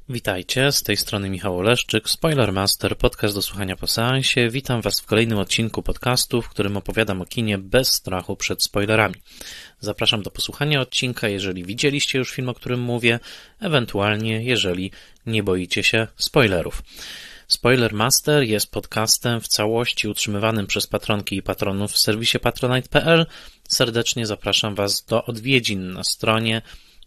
Witajcie, z tej strony Michał Oleszczyk, Spoilermaster, podcast do słuchania po seansie. Witam Was w kolejnym odcinku podcastu, w którym opowiadam o kinie bez strachu przed spoilerami. Zapraszam do posłuchania odcinka, jeżeli widzieliście już film, o którym mówię, ewentualnie jeżeli nie boicie się spoilerów. Spoilermaster jest podcastem w całości utrzymywanym przez patronki i patronów w serwisie patronite.pl. Serdecznie zapraszam Was do odwiedzin na stronie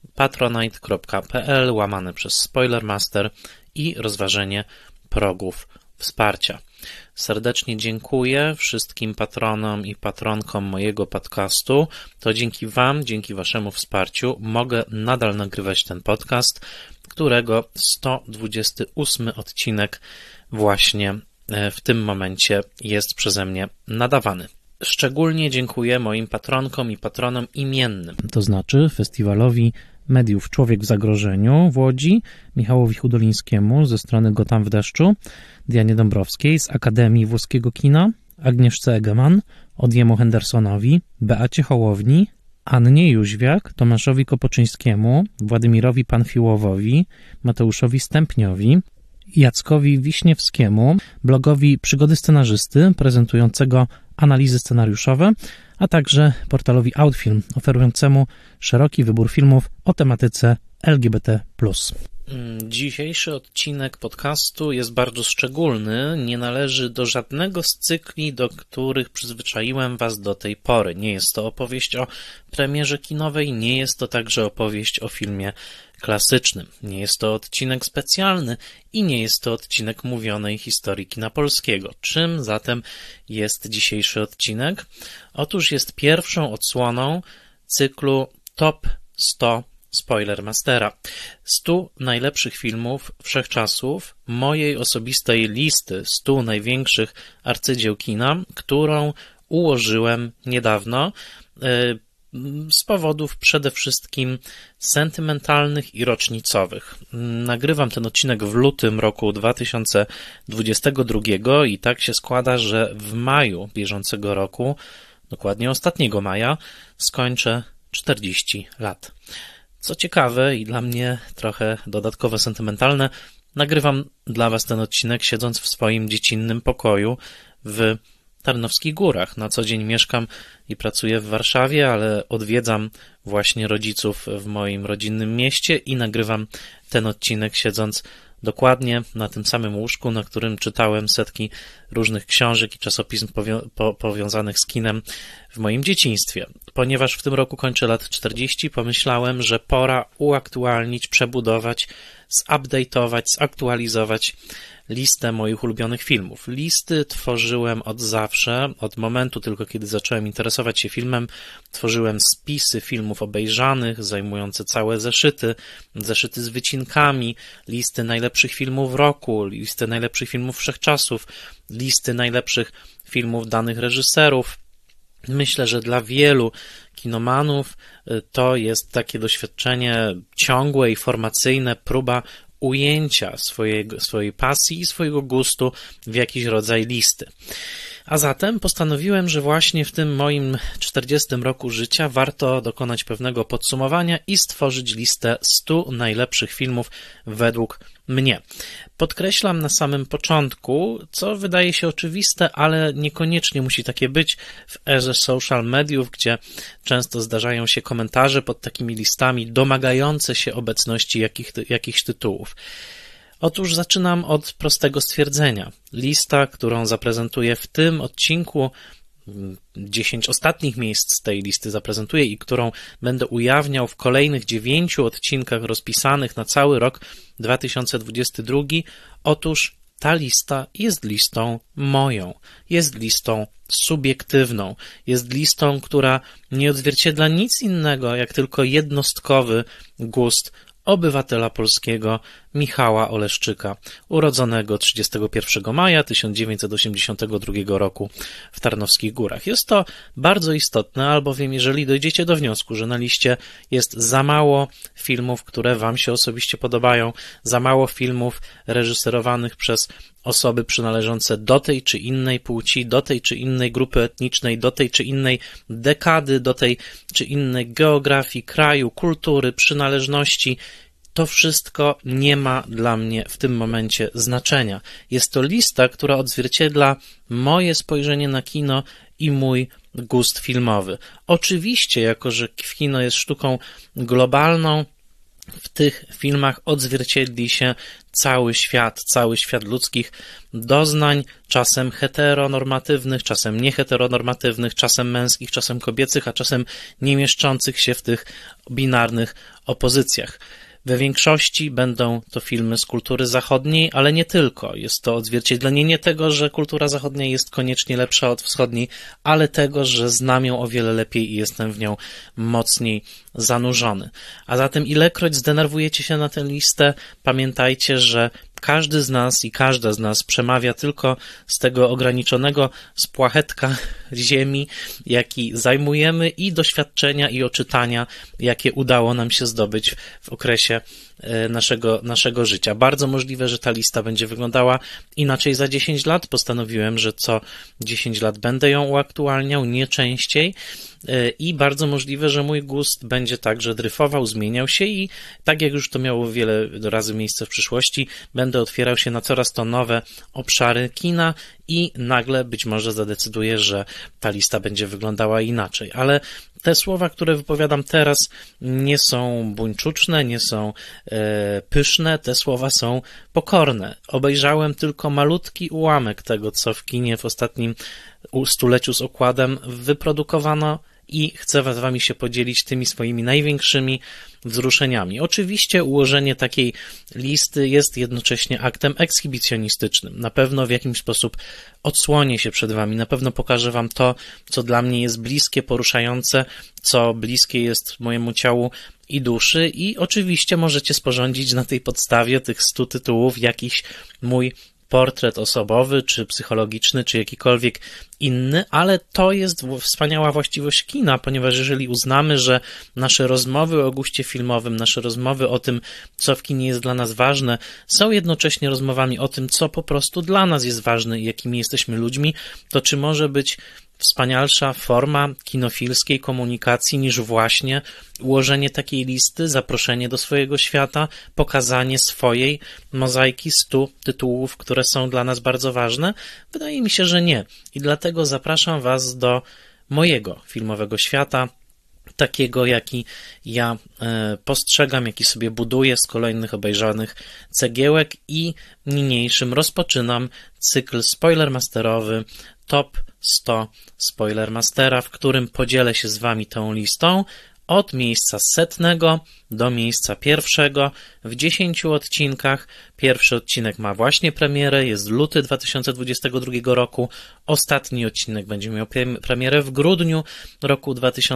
patronite.pl/Spoilermaster i rozważenie progów wsparcia. Serdecznie dziękuję wszystkim patronom i patronkom mojego podcastu. To dzięki Wam, dzięki Waszemu wsparciu mogę nadal nagrywać ten podcast, którego 128 odcinek właśnie w tym momencie jest przeze mnie nadawany. Szczególnie dziękuję moim patronkom i patronom imiennym, to znaczy Festiwalowi Mediów Człowiek w Zagrożeniu w Łodzi, Michałowi Hudolińskiemu ze strony Gotham w deszczu, Dianie Dąbrowskiej z Akademii Włoskiego Kina, Agnieszce Egeman, Odjemu Hendersonowi, Beacie Hołowni, Annie Jóźwiak, Tomaszowi Kopoczyńskiemu, Władimirowi Panfiłowowi, Mateuszowi Stępniowi, Jackowi Wiśniewskiemu, blogowi Przygody Scenarzysty prezentującego analizy scenariuszowe, a także portalowi Outfilm oferującemu szeroki wybór filmów o tematyce LGBT+. Dzisiejszy odcinek podcastu jest bardzo szczególny, nie należy do żadnego z cykli, do których przyzwyczaiłem Was do tej pory. Nie jest to opowieść o premierze kinowej, nie jest to także opowieść o filmie klasycznym. Nie jest to odcinek specjalny i nie jest to odcinek mówionej historii kina polskiego. Czym zatem jest dzisiejszy odcinek? Otóż jest pierwszą odsłoną cyklu Top 100 Spoilermastera. 100 najlepszych filmów wszechczasów, mojej osobistej listy 100 największych arcydzieł kina, którą ułożyłem niedawno z powodów przede wszystkim sentymentalnych i rocznicowych. Nagrywam ten odcinek w lutym roku 2022 i tak się składa, że w maju bieżącego roku, dokładnie ostatniego maja, skończę 40 lat. Co ciekawe i dla mnie trochę dodatkowo sentymentalne, nagrywam dla Was ten odcinek siedząc w swoim dziecinnym pokoju w Tarnowskich Górach. Na co dzień mieszkam i pracuję w Warszawie, ale odwiedzam właśnie rodziców w moim rodzinnym mieście i nagrywam ten odcinek siedząc dokładnie na tym samym łóżku, na którym czytałem setki różnych książek i czasopism powiązanych z kinem w moim dzieciństwie. Ponieważ w tym roku kończę lat 40, pomyślałem, że pora uaktualnić, przebudować, zupdate'ować, zaktualizować listę moich ulubionych filmów. Listy tworzyłem od zawsze, od momentu tylko kiedy zacząłem interesować się filmem. Tworzyłem spisy filmów obejrzanych, zajmujące całe zeszyty z wycinkami, listy najlepszych filmów roku, listy najlepszych filmów wszechczasów, listy najlepszych filmów danych reżyserów. Myślę, że dla wielu kinomanów to jest takie doświadczenie ciągłe i formacyjne, próba ujęcia swojej pasji i swojego gustu w jakiś rodzaj listy. A zatem postanowiłem, że właśnie w tym moim 40 roku życia warto dokonać pewnego podsumowania i stworzyć listę 100 najlepszych filmów według mnie. Podkreślam na samym początku, co wydaje się oczywiste, ale niekoniecznie musi takie być w erze social mediów, gdzie często zdarzają się komentarze pod takimi listami domagające się obecności jakichś tytułów. Otóż zaczynam od prostego stwierdzenia. Lista, którą zaprezentuję w tym odcinku, 10 ostatnich miejsc z tej listy zaprezentuję i którą będę ujawniał w kolejnych 9 odcinkach rozpisanych na cały rok 2022. Otóż ta lista jest listą moją, jest listą subiektywną, jest listą, która nie odzwierciedla nic innego, jak tylko jednostkowy gust obywatela polskiego Michała Oleszczyka, urodzonego 31 maja 1982 roku w Tarnowskich Górach. Jest to bardzo istotne, albowiem jeżeli dojdziecie do wniosku, że na liście jest za mało filmów, które Wam się osobiście podobają, za mało filmów reżyserowanych przez osoby przynależące do tej czy innej płci, do tej czy innej grupy etnicznej, do tej czy innej dekady, do tej czy innej geografii, kraju, kultury, przynależności, to wszystko nie ma dla mnie w tym momencie znaczenia. Jest to lista, która odzwierciedla moje spojrzenie na kino i mój gust filmowy. Oczywiście, jako że kino jest sztuką globalną, w tych filmach odzwierciedli się cały świat ludzkich doznań, czasem heteronormatywnych, czasem nieheteronormatywnych, czasem męskich, czasem kobiecych, a czasem nie mieszczących się w tych binarnych opozycjach. We większości będą to filmy z kultury zachodniej, ale nie tylko. Jest to odzwierciedlenie nie tego, że kultura zachodnia jest koniecznie lepsza od wschodniej, ale tego, że znam ją o wiele lepiej i jestem w nią mocniej zanurzony. A zatem ilekroć zdenerwujecie się na tę listę, pamiętajcie, że każdy z nas i każda z nas przemawia tylko z tego ograniczonego spłachetka ziemi, jaki zajmujemy, i doświadczenia i oczytania, jakie udało nam się zdobyć w okresie naszego życia. Bardzo możliwe, że ta lista będzie wyglądała inaczej za 10 lat. Postanowiłem, że co 10 lat będę ją uaktualniał, nie częściej, i bardzo możliwe, że mój gust będzie także dryfował, zmieniał się i tak jak już to miało wiele razy miejsce w przyszłości, będę otwierał się na coraz to nowe obszary kina i nagle być może zadecyduję, że ta lista będzie wyglądała inaczej. Ale te słowa, które wypowiadam teraz, nie są buńczuczne, nie są pyszne, te słowa są pokorne. Obejrzałem tylko malutki ułamek tego, co w kinie w ostatnim stuleciu z okładem wyprodukowano i chcę z wami się podzielić tymi swoimi największymi wzruszeniami. Oczywiście ułożenie takiej listy jest jednocześnie aktem ekshibicjonistycznym. Na pewno w jakiś sposób odsłonię się przed wami, na pewno pokażę wam to, co dla mnie jest bliskie, poruszające, co bliskie jest mojemu ciału i duszy, i oczywiście możecie sporządzić na tej podstawie tych 100 tytułów jakiś mój portret osobowy, czy psychologiczny, czy jakikolwiek inny, ale to jest wspaniała właściwość kina, ponieważ jeżeli uznamy, że nasze rozmowy o guście filmowym, nasze rozmowy o tym, co w kinie jest dla nas ważne, są jednocześnie rozmowami o tym, co po prostu dla nas jest ważne i jakimi jesteśmy ludźmi, to czy może być wspanialsza forma kinofilskiej komunikacji niż właśnie ułożenie takiej listy, zaproszenie do swojego świata, pokazanie swojej mozaiki 100 tytułów, które są dla nas bardzo ważne? Wydaje mi się, że nie. I dlatego zapraszam was do mojego filmowego świata, takiego, jaki ja postrzegam, jaki sobie buduję z kolejnych obejrzanych cegiełek, i niniejszym rozpoczynam cykl spoilermasterowy Top 100 Spoilermastera, w którym podzielę się z wami tą listą od miejsca 100 do miejsca 1 w 10 odcinkach. Pierwszy odcinek ma właśnie premierę, jest luty 2022 roku. Ostatni odcinek będzie miał premierę w grudniu roku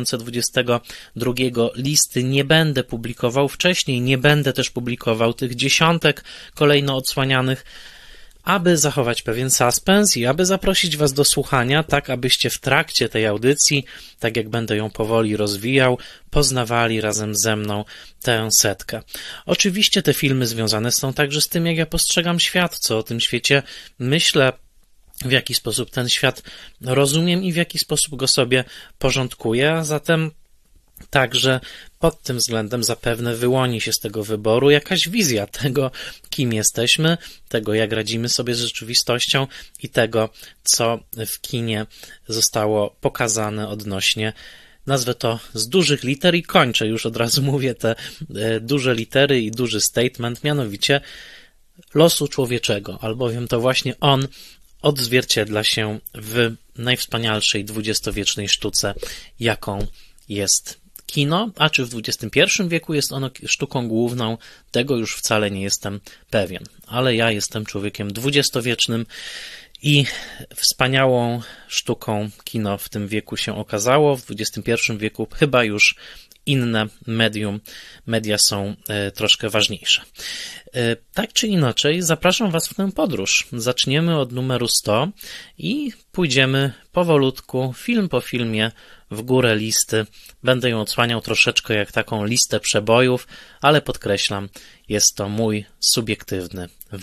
2022. Listy nie będę publikował wcześniej, nie będę też publikował tych dziesiątek kolejno odsłanianych, aby zachować pewien suspens i aby zaprosić was do słuchania, tak abyście w trakcie tej audycji, tak jak będę ją powoli rozwijał, poznawali razem ze mną tę 100. Oczywiście te filmy związane są także z tym, jak ja postrzegam świat, co o tym świecie myślę, w jaki sposób ten świat rozumiem i w jaki sposób go sobie porządkuję, a zatem także pod tym względem zapewne wyłoni się z tego wyboru jakaś wizja tego, kim jesteśmy, tego, jak radzimy sobie z rzeczywistością i tego, co w kinie zostało pokazane odnośnie, nazwę to z dużych liter i kończę, już od razu mówię te duże litery i duży statement, mianowicie losu człowieczego, albowiem to właśnie on odzwierciedla się w najwspanialszej dwudziestowiecznej sztuce, jaką jest kino, a czy w XXI wieku jest ono sztuką główną, tego już wcale nie jestem pewien, ale ja jestem człowiekiem dwudziestowiecznym i wspaniałą sztuką kino w tym wieku się okazało. W XXI wieku chyba już inne media są troszkę ważniejsze. Tak czy inaczej, zapraszam was w tę podróż. Zaczniemy od numeru 100 i pójdziemy powolutku, film po filmie, w górę listy. Będę ją odsłaniał troszeczkę jak taką listę przebojów, ale podkreślam, jest to mój subiektywny wybór.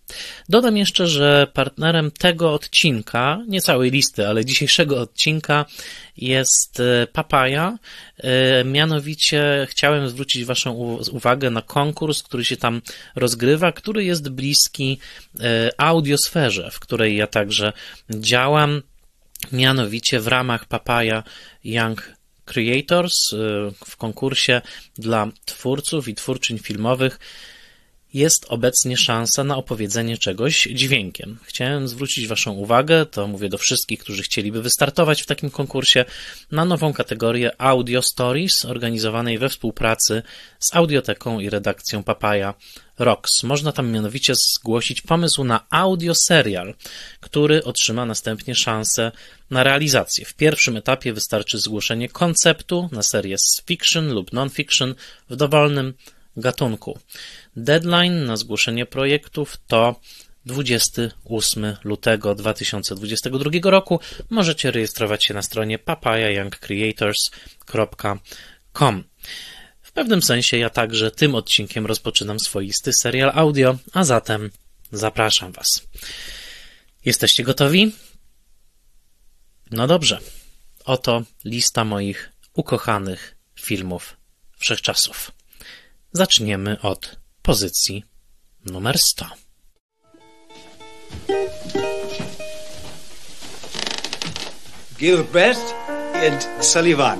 Dodam jeszcze, że partnerem tego odcinka, nie całej listy, ale dzisiejszego odcinka jest Papaya. Mianowicie chciałem zwrócić Waszą uwagę na konkurs, który się tam rozgrywa, który jest bliski audiosferze, w której ja także działam. Mianowicie w ramach Papaya Young Creators w konkursie dla twórców i twórczyń filmowych jest obecnie szansa na opowiedzenie czegoś dźwiękiem. Chciałem zwrócić Waszą uwagę, to mówię do wszystkich, którzy chcieliby wystartować w takim konkursie, na nową kategorię Audio Stories, organizowanej we współpracy z Audioteką i redakcją Papaya Rocks. Można tam mianowicie zgłosić pomysł na audioserial, który otrzyma następnie szansę na realizację. W pierwszym etapie wystarczy zgłoszenie konceptu na serię fiction lub non-fiction w dowolnym gatunku. Deadline na zgłoszenie projektów to 28 lutego 2022 roku. Możecie rejestrować się na stronie papayayoungcreators.com. W pewnym sensie ja także tym odcinkiem rozpoczynam swoisty serial audio, a zatem zapraszam Was. Jesteście gotowi? No dobrze. Oto lista moich ukochanych filmów wszechczasów. Zaczniemy od pozycji numer 100. Gilbert and Sullivan.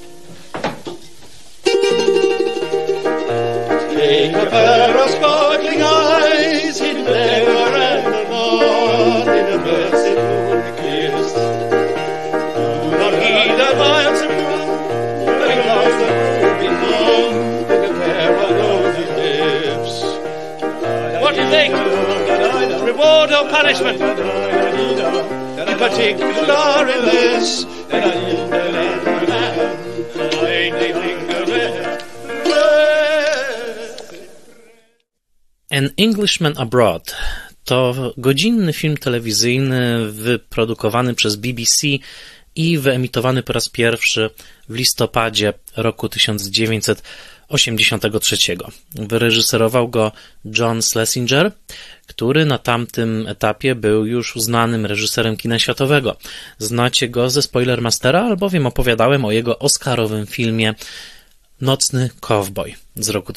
Take a pair of sparkling eyes, he'd never and anon in a blessed moon kiss. Do not heed the miles of run, because the moving on with a pair of rosy lips. What do you think? Reward or punishment? In particular in this, An Englishman Abroad to godzinny film telewizyjny wyprodukowany przez BBC i wyemitowany po raz pierwszy w listopadzie roku 1983. Wyreżyserował go John Schlesinger, który na tamtym etapie był już uznanym reżyserem kina światowego. Znacie go ze Spoilermastera, albowiem opowiadałem o jego oscarowym filmie Nocny Kowboj z roku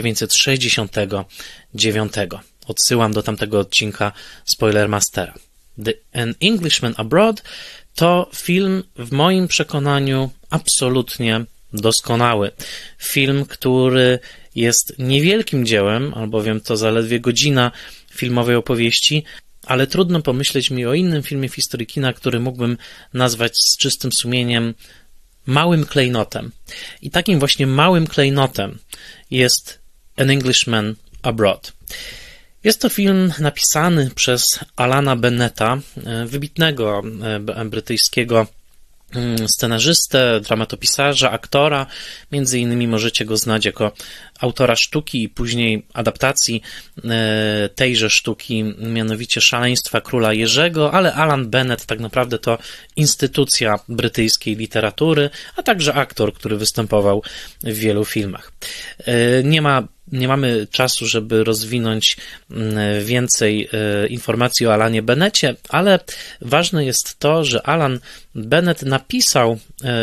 1969. Odsyłam do tamtego odcinka Spoilermastera. An Englishman Abroad to film w moim przekonaniu absolutnie doskonały. Film, który jest niewielkim dziełem, albowiem to zaledwie godzina filmowej opowieści, ale trudno pomyśleć mi o innym filmie w historii kina, który mógłbym nazwać z czystym sumieniem małym klejnotem. I takim właśnie małym klejnotem jest An Englishman Abroad. Jest to film napisany przez Alana Bennetta, wybitnego brytyjskiego scenarzystę, dramatopisarza, aktora. Między innymi możecie go znać jako autora sztuki i później adaptacji tejże sztuki, mianowicie Szaleństwa Króla Jerzego, ale Alan Bennett tak naprawdę to instytucja brytyjskiej literatury, a także aktor, który występował w wielu filmach. Nie mamy czasu, żeby rozwinąć więcej informacji o Alanie Bennetcie, ale ważne jest to, że Alan Bennett napisał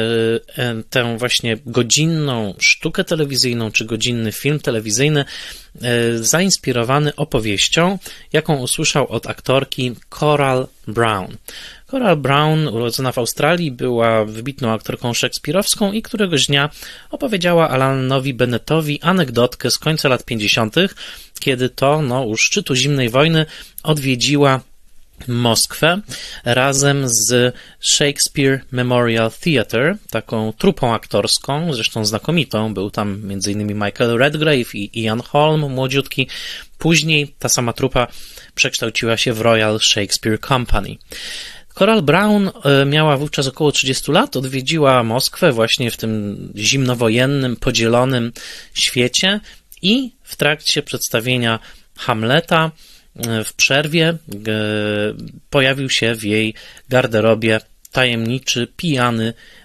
tę właśnie godzinną sztukę telewizyjną, czy godzinny film telewizyjny, zainspirowany opowieścią, jaką usłyszał od aktorki Coral Brown. Coral Brown, urodzona w Australii, była wybitną aktorką szekspirowską i któregoś dnia opowiedziała Alanowi Bennettowi anegdotkę z końca lat 50., kiedy to u szczytu zimnej wojny odwiedziła Moskwę razem z Shakespeare Memorial Theatre, taką trupą aktorską, zresztą znakomitą. Był tam m.in. Michael Redgrave i Ian Holm, młodziutki. Później ta sama trupa przekształciła się w Royal Shakespeare Company. Coral Brown miała wówczas około 30 lat, odwiedziła Moskwę właśnie w tym zimnowojennym, podzielonym świecie i w trakcie przedstawienia Hamleta w przerwie pojawił się w jej garderobie tajemniczy, pijany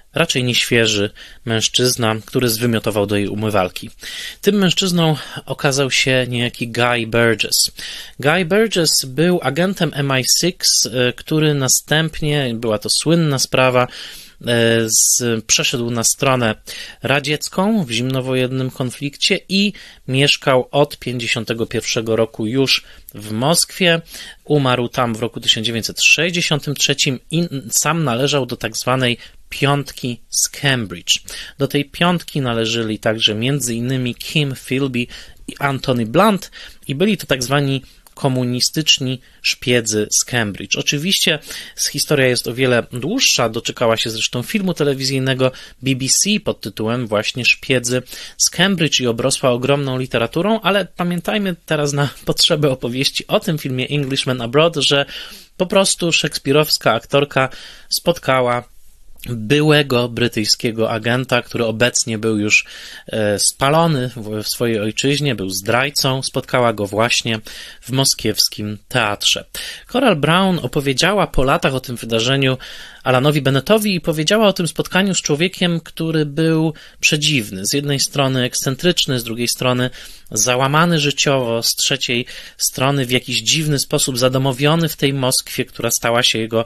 raczej nieświeży mężczyzna, który zwymiotował do jej umywalki. Tym mężczyzną okazał się niejaki Guy Burgess. Guy Burgess był agentem MI6, który następnie, była to słynna sprawa, przeszedł na stronę radziecką w zimnowojennym konflikcie i mieszkał od 1951 roku już w Moskwie. Umarł tam w roku 1963 i sam należał do tak zwanej piątki z Cambridge. Do tej piątki należeli także m.in. Kim Philby i Anthony Blunt i byli to tak zwani komunistyczni szpiedzy z Cambridge. Oczywiście historia jest o wiele dłuższa, doczekała się zresztą filmu telewizyjnego BBC pod tytułem właśnie Szpiedzy z Cambridge i obrosła ogromną literaturą, ale pamiętajmy teraz na potrzeby opowieści o tym filmie Englishman Abroad, że po prostu szekspirowska aktorka spotkała byłego brytyjskiego agenta, który obecnie był już spalony w swojej ojczyźnie, był zdrajcą, spotkała go właśnie w moskiewskim teatrze. Coral Brown opowiedziała po latach o tym wydarzeniu Alanowi Bennettowi i powiedziała o tym spotkaniu z człowiekiem, który był przedziwny. Z jednej strony ekscentryczny, z drugiej strony załamany życiowo, z trzeciej strony w jakiś dziwny sposób zadomowiony w tej Moskwie, która stała się jego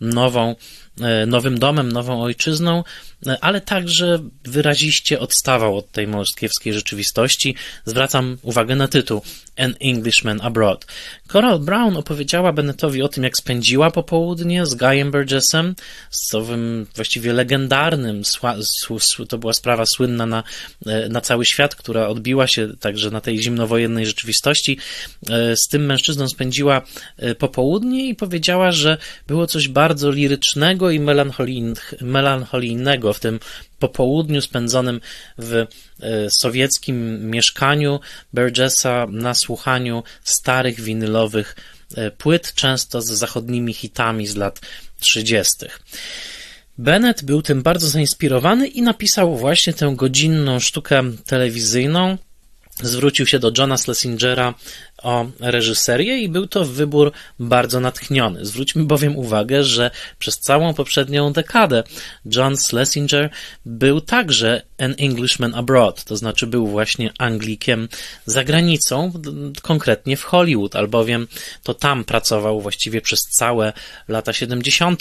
nowym domem, nową ojczyzną, ale także wyraziście odstawał od tej moskiewskiej rzeczywistości. Zwracam uwagę na tytuł An Englishman Abroad. Coral Brown opowiedziała Bennettowi o tym, jak spędziła popołudnie z Guyem Burgessem, z owym właściwie legendarnym, to była sprawa słynna na cały świat, która odbiła się także na tej zimnowojennej rzeczywistości. Z tym mężczyzną spędziła popołudnie i powiedziała, że było coś bardzo lirycznego i melancholijnego w tym popołudniu spędzonym w sowieckim mieszkaniu Burgessa na słuchaniu starych winylowych płyt, często z zachodnimi hitami z lat 30. Bennett był tym bardzo zainspirowany i napisał właśnie tę godzinną sztukę telewizyjną. Zwrócił się do Johna Schlesingera o reżyserię i był to wybór bardzo natchniony. Zwróćmy bowiem uwagę, że przez całą poprzednią dekadę John Schlesinger był także an Englishman abroad, to znaczy był właśnie Anglikiem za granicą, konkretnie w Hollywood, albowiem to tam pracował właściwie przez całe lata 70.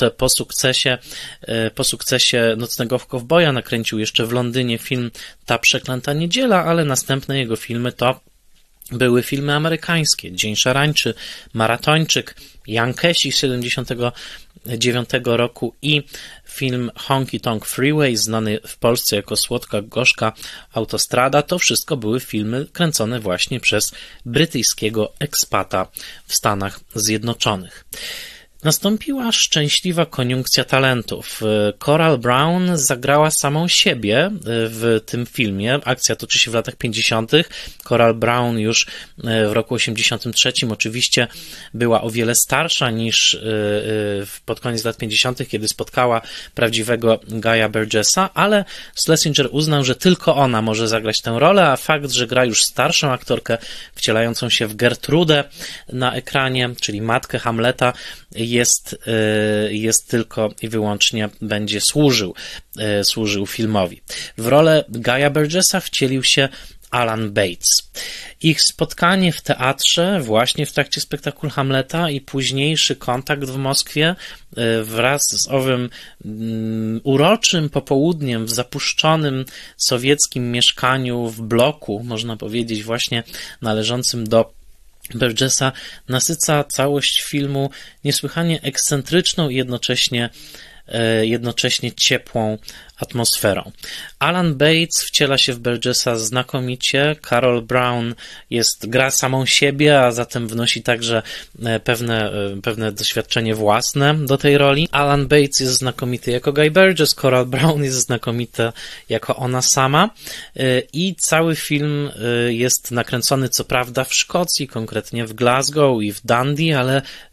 Po sukcesie Nocnego Kowboja nakręcił jeszcze w Londynie film Ta przeklęta niedziela, ale następne jego filmy to były filmy amerykańskie, Dzień Szarańczy, Maratończyk, Jankesi z 79 roku i film Honky Tonk Freeway, znany w Polsce jako Słodka Gorzka Autostrada. To wszystko były filmy kręcone właśnie przez brytyjskiego ekspata w Stanach Zjednoczonych. Nastąpiła szczęśliwa koniunkcja talentów. Coral Brown zagrała samą siebie w tym filmie. Akcja toczy się w latach 50. Coral Brown już w roku 83 oczywiście była o wiele starsza niż pod koniec lat 50., kiedy spotkała prawdziwego Guy'a Burgessa, ale Schlesinger uznał, że tylko ona może zagrać tę rolę, a fakt, że gra już starszą aktorkę wcielającą się w Gertrudę na ekranie, czyli matkę Hamleta, jest tylko i wyłącznie będzie służył filmowi. W rolę Guy'a Burgessa wcielił się Alan Bates. Ich spotkanie w teatrze właśnie w trakcie spektaklu Hamleta i późniejszy kontakt w Moskwie wraz z owym uroczym popołudniem w zapuszczonym sowieckim mieszkaniu w bloku, można powiedzieć właśnie należącym do Burgessa, nasyca całość filmu niesłychanie ekscentryczną i jednocześnie ciepłą atmosferą. Alan Bates wciela się w Burgessa znakomicie, Carol Brown gra samą siebie, a zatem wnosi także pewne doświadczenie własne do tej roli. Alan Bates jest znakomity jako Guy Burgess, Coral Brown jest znakomita jako ona sama i cały film jest nakręcony co prawda w Szkocji, konkretnie w Glasgow i w Dundee, ale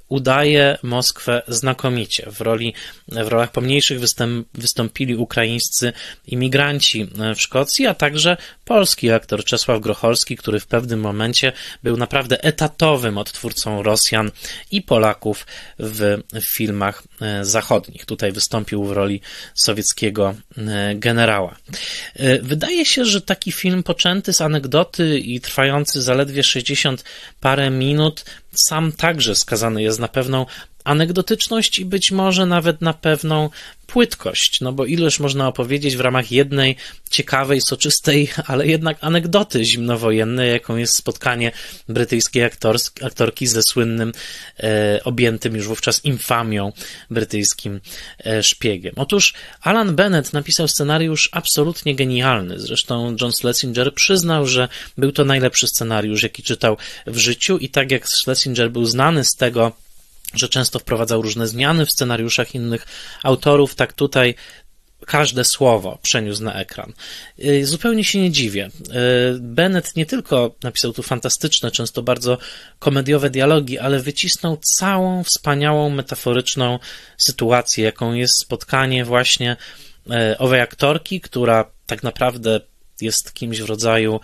udaje Moskwę znakomicie. W rolach pomniejszych wystąpili ukraińscy imigranci w Szkocji, a także polski aktor Czesław Grocholski, który w pewnym momencie był naprawdę etatowym odtwórcą Rosjan i Polaków w filmach zachodnich. Tutaj wystąpił w roli sowieckiego generała. Wydaje się, że taki film poczęty z anegdoty i trwający zaledwie 60 parę minut sam także skazany jest na pewną anegdotyczność i być może nawet na pewną płytkość, no bo ileż można opowiedzieć w ramach jednej ciekawej, soczystej, ale jednak anegdoty zimnowojennej, jaką jest spotkanie brytyjskiej aktorki ze słynnym, objętym już wówczas infamią brytyjskim szpiegiem. Otóż Alan Bennett napisał scenariusz absolutnie genialny. Zresztą John Schlesinger przyznał, że był to najlepszy scenariusz, jaki czytał w życiu i tak jak Schlesinger był znany z tego, że często wprowadzał różne zmiany w scenariuszach innych autorów, tak tutaj każde słowo przeniósł na ekran. Zupełnie się nie dziwię. Bennett nie tylko napisał tu fantastyczne, często bardzo komediowe dialogi, ale wycisnął całą wspaniałą, metaforyczną sytuację, jaką jest spotkanie właśnie owej aktorki, która tak naprawdę jest kimś w rodzaju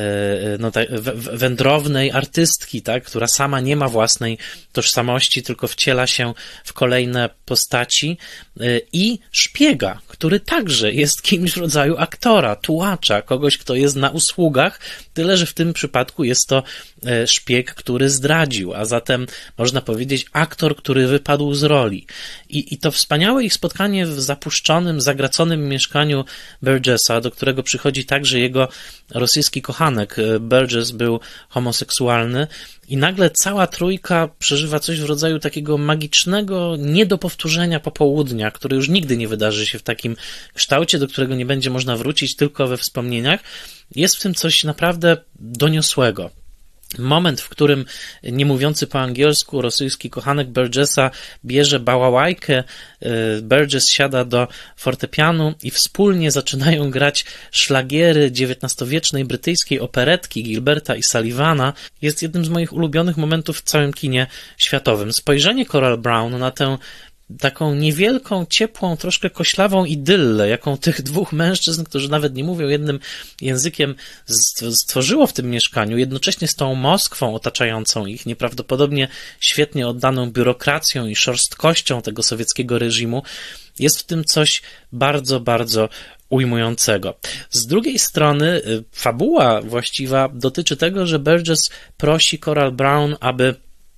wędrownej artystki, tak, która sama nie ma własnej tożsamości, tylko wciela się w kolejne postaci, i szpiega, który także jest kimś w rodzaju aktora, tułacza, kogoś, kto jest na usługach, tyle że w tym przypadku jest to szpieg, który zdradził, a zatem można powiedzieć aktor, który wypadł z roli. I to wspaniałe ich spotkanie w zapuszczonym, zagraconym mieszkaniu Burgessa, do którego przychodzi także jego rosyjski kochanek. Burgess był homoseksualny i nagle cała trójka przeżywa coś w rodzaju takiego magicznego, nie do powtórzenia popołudnia, które już nigdy nie wydarzy się w takim kształcie, do którego nie będzie można wrócić tylko we wspomnieniach. Jest w tym coś naprawdę doniosłego. Moment, w którym nie mówiący po angielsku rosyjski kochanek Burgessa bierze bałałajkę, Burgess siada do fortepianu i wspólnie zaczynają grać szlagiery XIX-wiecznej brytyjskiej operetki Gilberta i Sullivana, jest jednym z moich ulubionych momentów w całym kinie światowym. Spojrzenie Coral Brown na tę taką niewielką, ciepłą, troszkę koślawą idyllę, jaką tych dwóch mężczyzn, którzy nawet nie mówią jednym językiem, stworzyło w tym mieszkaniu, jednocześnie z tą Moskwą otaczającą ich, nieprawdopodobnie świetnie oddaną biurokracją i szorstkością tego sowieckiego reżimu, jest w tym coś bardzo, bardzo ujmującego. Z drugiej strony fabuła właściwa dotyczy tego, że Burgess prosi Coral Brown, aby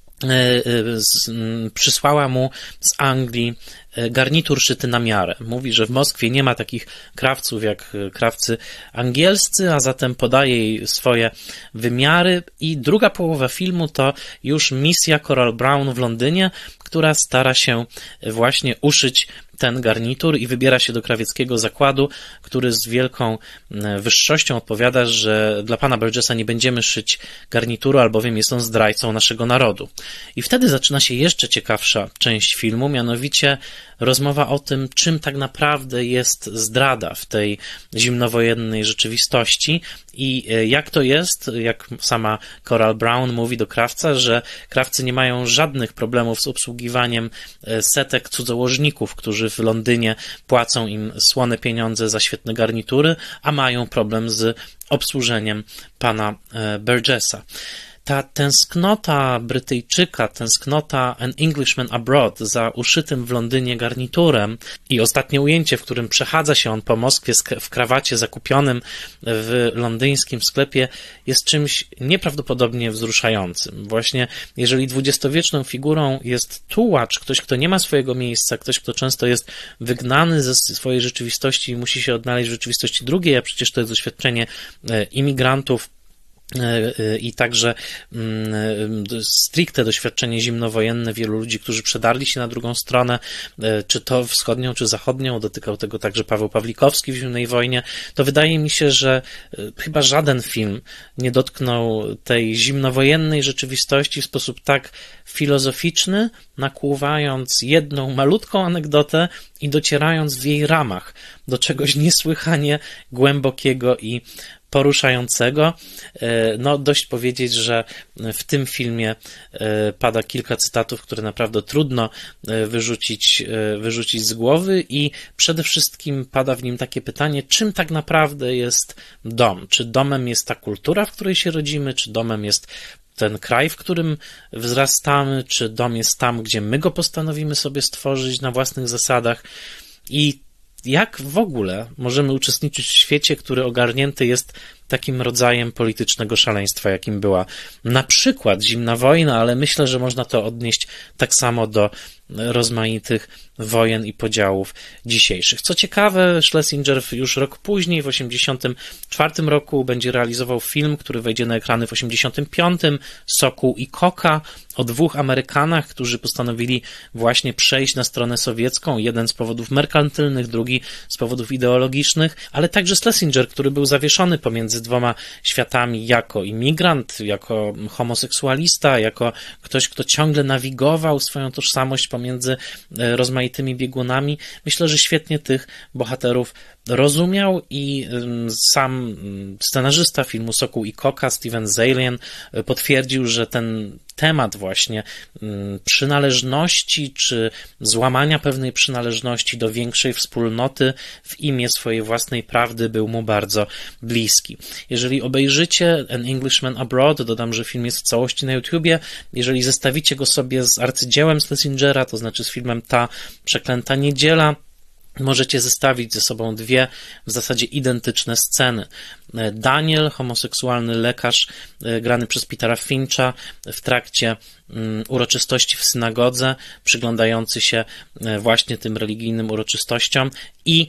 przysłała mu z Anglii garnitur szyty na miarę. Mówi, że w Moskwie nie ma takich krawców jak krawcy angielscy, a zatem podaje jej swoje wymiary i druga połowa filmu to już misja Coral Brown w Londynie, która stara się właśnie uszyć ten garnitur i wybiera się do krawieckiego zakładu, który z wielką wyższością odpowiada, że dla pana Burgessa nie będziemy szyć garnituru, albowiem jest on zdrajcą naszego narodu. I wtedy zaczyna się jeszcze ciekawsza część filmu, mianowicie rozmowa o tym, czym tak naprawdę jest zdrada w tej zimnowojennej rzeczywistości i jak to jest, jak sama Coral Brown mówi do krawca, że krawcy nie mają żadnych problemów z obsługiwaniem setek cudzołożników, którzy w Londynie płacą im słone pieniądze za świetne garnitury, a mają problem z obsłużeniem pana Burgessa. Ta tęsknota Brytyjczyka, tęsknota An Englishman Abroad za uszytym w Londynie garniturem i ostatnie ujęcie, w którym przechadza się on po Moskwie w krawacie zakupionym w londyńskim sklepie, jest czymś nieprawdopodobnie wzruszającym. Właśnie jeżeli dwudziestowieczną figurą jest tułacz, ktoś, kto nie ma swojego miejsca, ktoś, kto często jest wygnany ze swojej rzeczywistości i musi się odnaleźć w rzeczywistości drugiej, a przecież to jest doświadczenie imigrantów, i także stricte doświadczenie zimnowojenne wielu ludzi, którzy przedarli się na drugą stronę, czy to wschodnią, czy zachodnią, dotykał tego także Paweł Pawlikowski w Zimnej Wojnie, to wydaje mi się, że chyba żaden film nie dotknął tej zimnowojennej rzeczywistości w sposób tak filozoficzny, nakłuwając jedną malutką anegdotę i docierając w jej ramach do czegoś niesłychanie głębokiego i poruszającego. No, dość powiedzieć, że w tym filmie pada kilka cytatów, które naprawdę trudno wyrzucić z głowy i przede wszystkim pada w nim takie pytanie, czym tak naprawdę jest dom? Czy domem jest ta kultura, w której się rodzimy, czy domem jest ten kraj, w którym wzrastamy, czy dom jest tam, gdzie my go postanowimy sobie stworzyć na własnych zasadach i jak w ogóle możemy uczestniczyć w świecie, który ogarnięty jest takim rodzajem politycznego szaleństwa, jakim była na przykład zimna wojna, ale myślę, że można to odnieść tak samo do rozmaitych wojen i podziałów dzisiejszych. Co ciekawe, Schlesinger już rok później, w 1984 roku, będzie realizował film, który wejdzie na ekrany w 1985, Sokół i Koka, o dwóch Amerykanach, którzy postanowili właśnie przejść na stronę sowiecką, jeden z powodów merkantylnych, drugi z powodów ideologicznych, ale także Schlesinger, który był zawieszony pomiędzy dwoma światami jako imigrant, jako homoseksualista, jako ktoś, kto ciągle nawigował swoją tożsamość pomiędzy rozmaitymi biegunami. Myślę, że świetnie tych bohaterów rozumiał i sam scenarzysta filmu Sokół i Koka, Steven Zaillian, potwierdził, że ten temat właśnie przynależności czy złamania pewnej przynależności do większej wspólnoty w imię swojej własnej prawdy był mu bardzo bliski. Jeżeli obejrzycie An Englishman Abroad, dodam, że film jest w całości na YouTubie, jeżeli zestawicie go sobie z arcydziełem Schlesingera, to znaczy z filmem Ta przeklęta niedziela, możecie zestawić ze sobą dwie w zasadzie identyczne sceny. Daniel, homoseksualny lekarz grany przez Petera Fincha w trakcie uroczystości w synagodze, przyglądający się właśnie tym religijnym uroczystościom i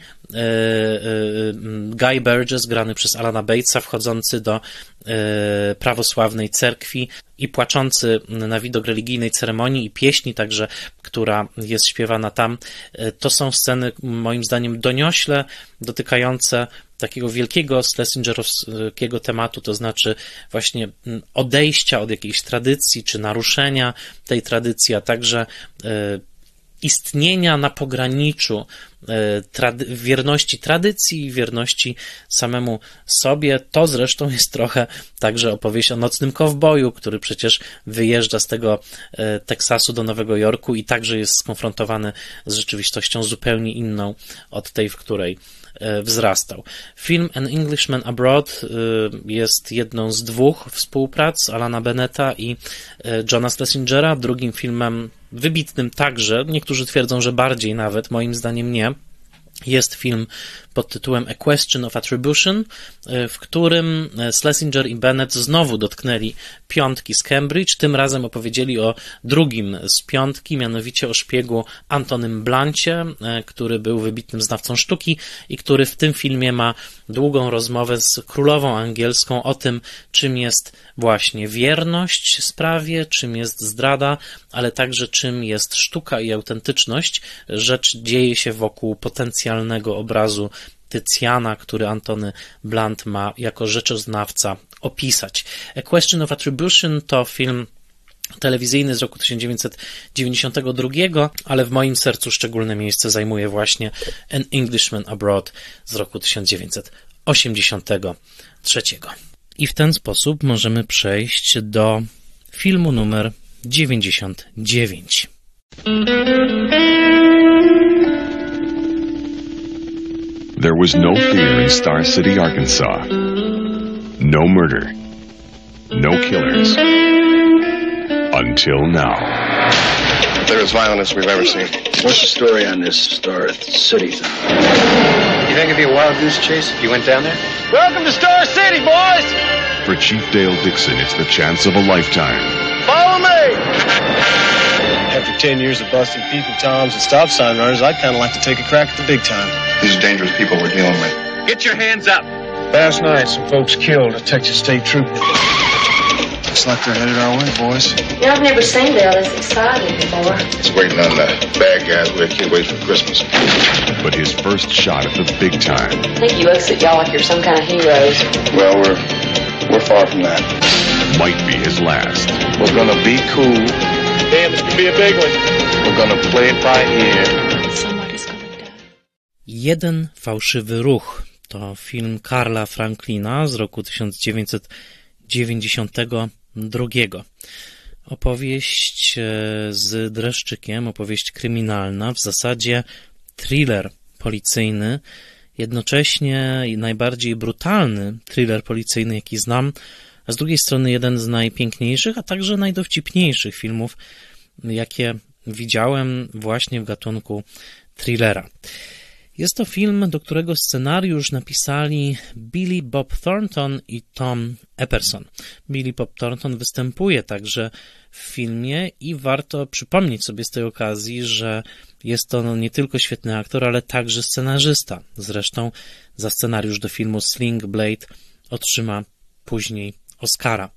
Guy Burgess grany przez Alana Batesa wchodzący do prawosławnej cerkwi i płaczący na widok religijnej ceremonii i pieśni także, która jest śpiewana tam. To są sceny moim zdaniem doniośle dotykające takiego wielkiego schlesingerowskiego tematu, to znaczy właśnie odejścia od jakiejś tradycji, czy naruszenia tej tradycji, a także istnienia na pograniczu wierności tradycji i wierności samemu sobie. To zresztą jest trochę także opowieść o nocnym kowboju, który przecież wyjeżdża z tego Teksasu do Nowego Jorku i także jest skonfrontowany z rzeczywistością zupełnie inną od tej, w której wzrastał. Film An Englishman Abroad jest jedną z dwóch współprac Alana Bennetta i Johna Schlesingera, drugim filmem wybitnym także, niektórzy twierdzą, że bardziej nawet, moim zdaniem nie, jest film pod tytułem A Question of Attribution, w którym Schlesinger i Bennett znowu dotknęli piątki z Cambridge. Tym razem opowiedzieli o drugim z piątki, mianowicie o szpiegu Antonym Blancie, który był wybitnym znawcą sztuki i który w tym filmie ma długą rozmowę z królową angielską o tym, czym jest właśnie wierność sprawie, czym jest zdrada, ale także czym jest sztuka i autentyczność. Rzecz dzieje się wokół potencjalnego obrazu Tycjana, który Antony Blunt ma jako rzeczoznawca opisać. A Question of Attribution to film telewizyjny z roku 1992, ale w moim sercu szczególne miejsce zajmuje właśnie An Englishman Abroad z roku 1983. I w ten sposób możemy przejść do filmu numer 99. There was no fear in Star City, Arkansas. No murder. No killers. Until now. They're as violent as we've ever seen. What's the story on this Star City thing? You think it'd be a wild goose chase if you went down there? Welcome to Star City, boys! For Chief Dale Dixon, it's the chance of a lifetime. Follow me! After 10 years of busting peeping toms and stop sign runners, I'd kind of like to take a crack at the big time. These are dangerous people we're dealing with. Get your hands up! Last night, some folks killed a Texas state trooper. Looks like they're headed our way, boys. You know, I've never seen Dale this excited before. It's waiting on the bad guys where a kid waits for Christmas. But his first shot at the big time. I think he looks at y'all like you're some kind of heroes. Well, we're far from that. Might be his last. We're gonna be cool. Damn, this could be a big one. We're gonna play it by ear. Somebody's gonna die. Jeden fałszywy ruch. To film Carla Franklina z roku 1992. Opowieść z dreszczykiem, opowieść kryminalna, w zasadzie thriller policyjny, jednocześnie najbardziej brutalny thriller policyjny, jaki znam, a z drugiej strony jeden z najpiękniejszych, a także najdowcipniejszych filmów, jakie widziałem właśnie w gatunku thrillera. Jest to film, do którego scenariusz napisali Billy Bob Thornton i Tom Epperson. Billy Bob Thornton występuje także w filmie i warto przypomnieć sobie z tej okazji, że jest to nie tylko świetny aktor, ale także scenarzysta. Zresztą za scenariusz do filmu Sling Blade otrzyma później Oscara.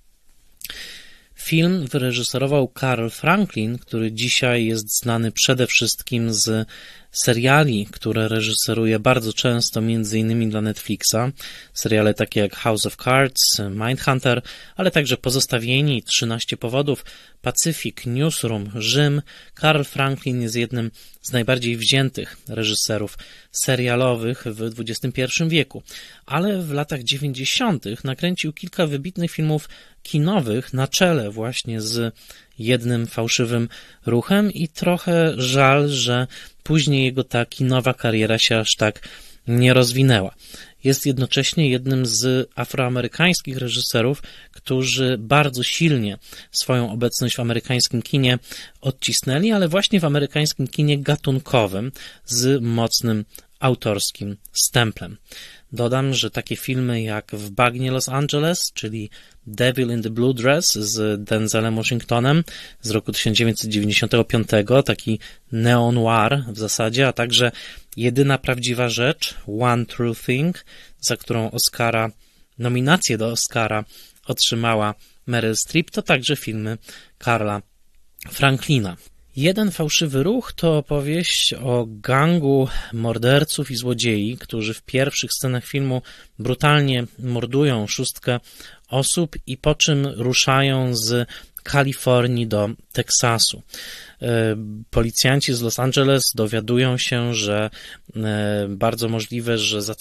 Film wyreżyserował Carl Franklin, który dzisiaj jest znany przede wszystkim z seriali, które reżyseruje bardzo często, między innymi dla Netflixa. Seriale takie jak House of Cards, Mindhunter, ale także Pozostawieni, 13 powodów, Pacyfik, Newsroom, Rzym. Carl Franklin jest jednym z najbardziej wziętych reżyserów serialowych w XXI wieku, ale w latach 90. nakręcił kilka wybitnych filmów kinowych na czele właśnie z Jednym fałszywym ruchem i trochę żal, że później jego ta kinowa kariera się aż tak nie rozwinęła. Jest jednocześnie jednym z afroamerykańskich reżyserów, którzy bardzo silnie swoją obecność w amerykańskim kinie odcisnęli, ale właśnie w amerykańskim kinie gatunkowym z mocnym autorskim stemplem. Dodam, że takie filmy jak W bagnie Los Angeles, czyli Devil in the Blue Dress z Denzelem Washingtonem z roku 1995, taki neo-noir w zasadzie, a także Jedyna prawdziwa rzecz, One True Thing, za którą nominację do Oscara otrzymała Meryl Streep, to także filmy Carla Franklina. Jeden fałszywy ruch to opowieść o gangu morderców i złodziei, którzy w pierwszych scenach filmu brutalnie mordują 6 osób i po czym ruszają z Kalifornii do Teksasu. Policjanci z Los Angeles dowiadują się, że bardzo możliwe,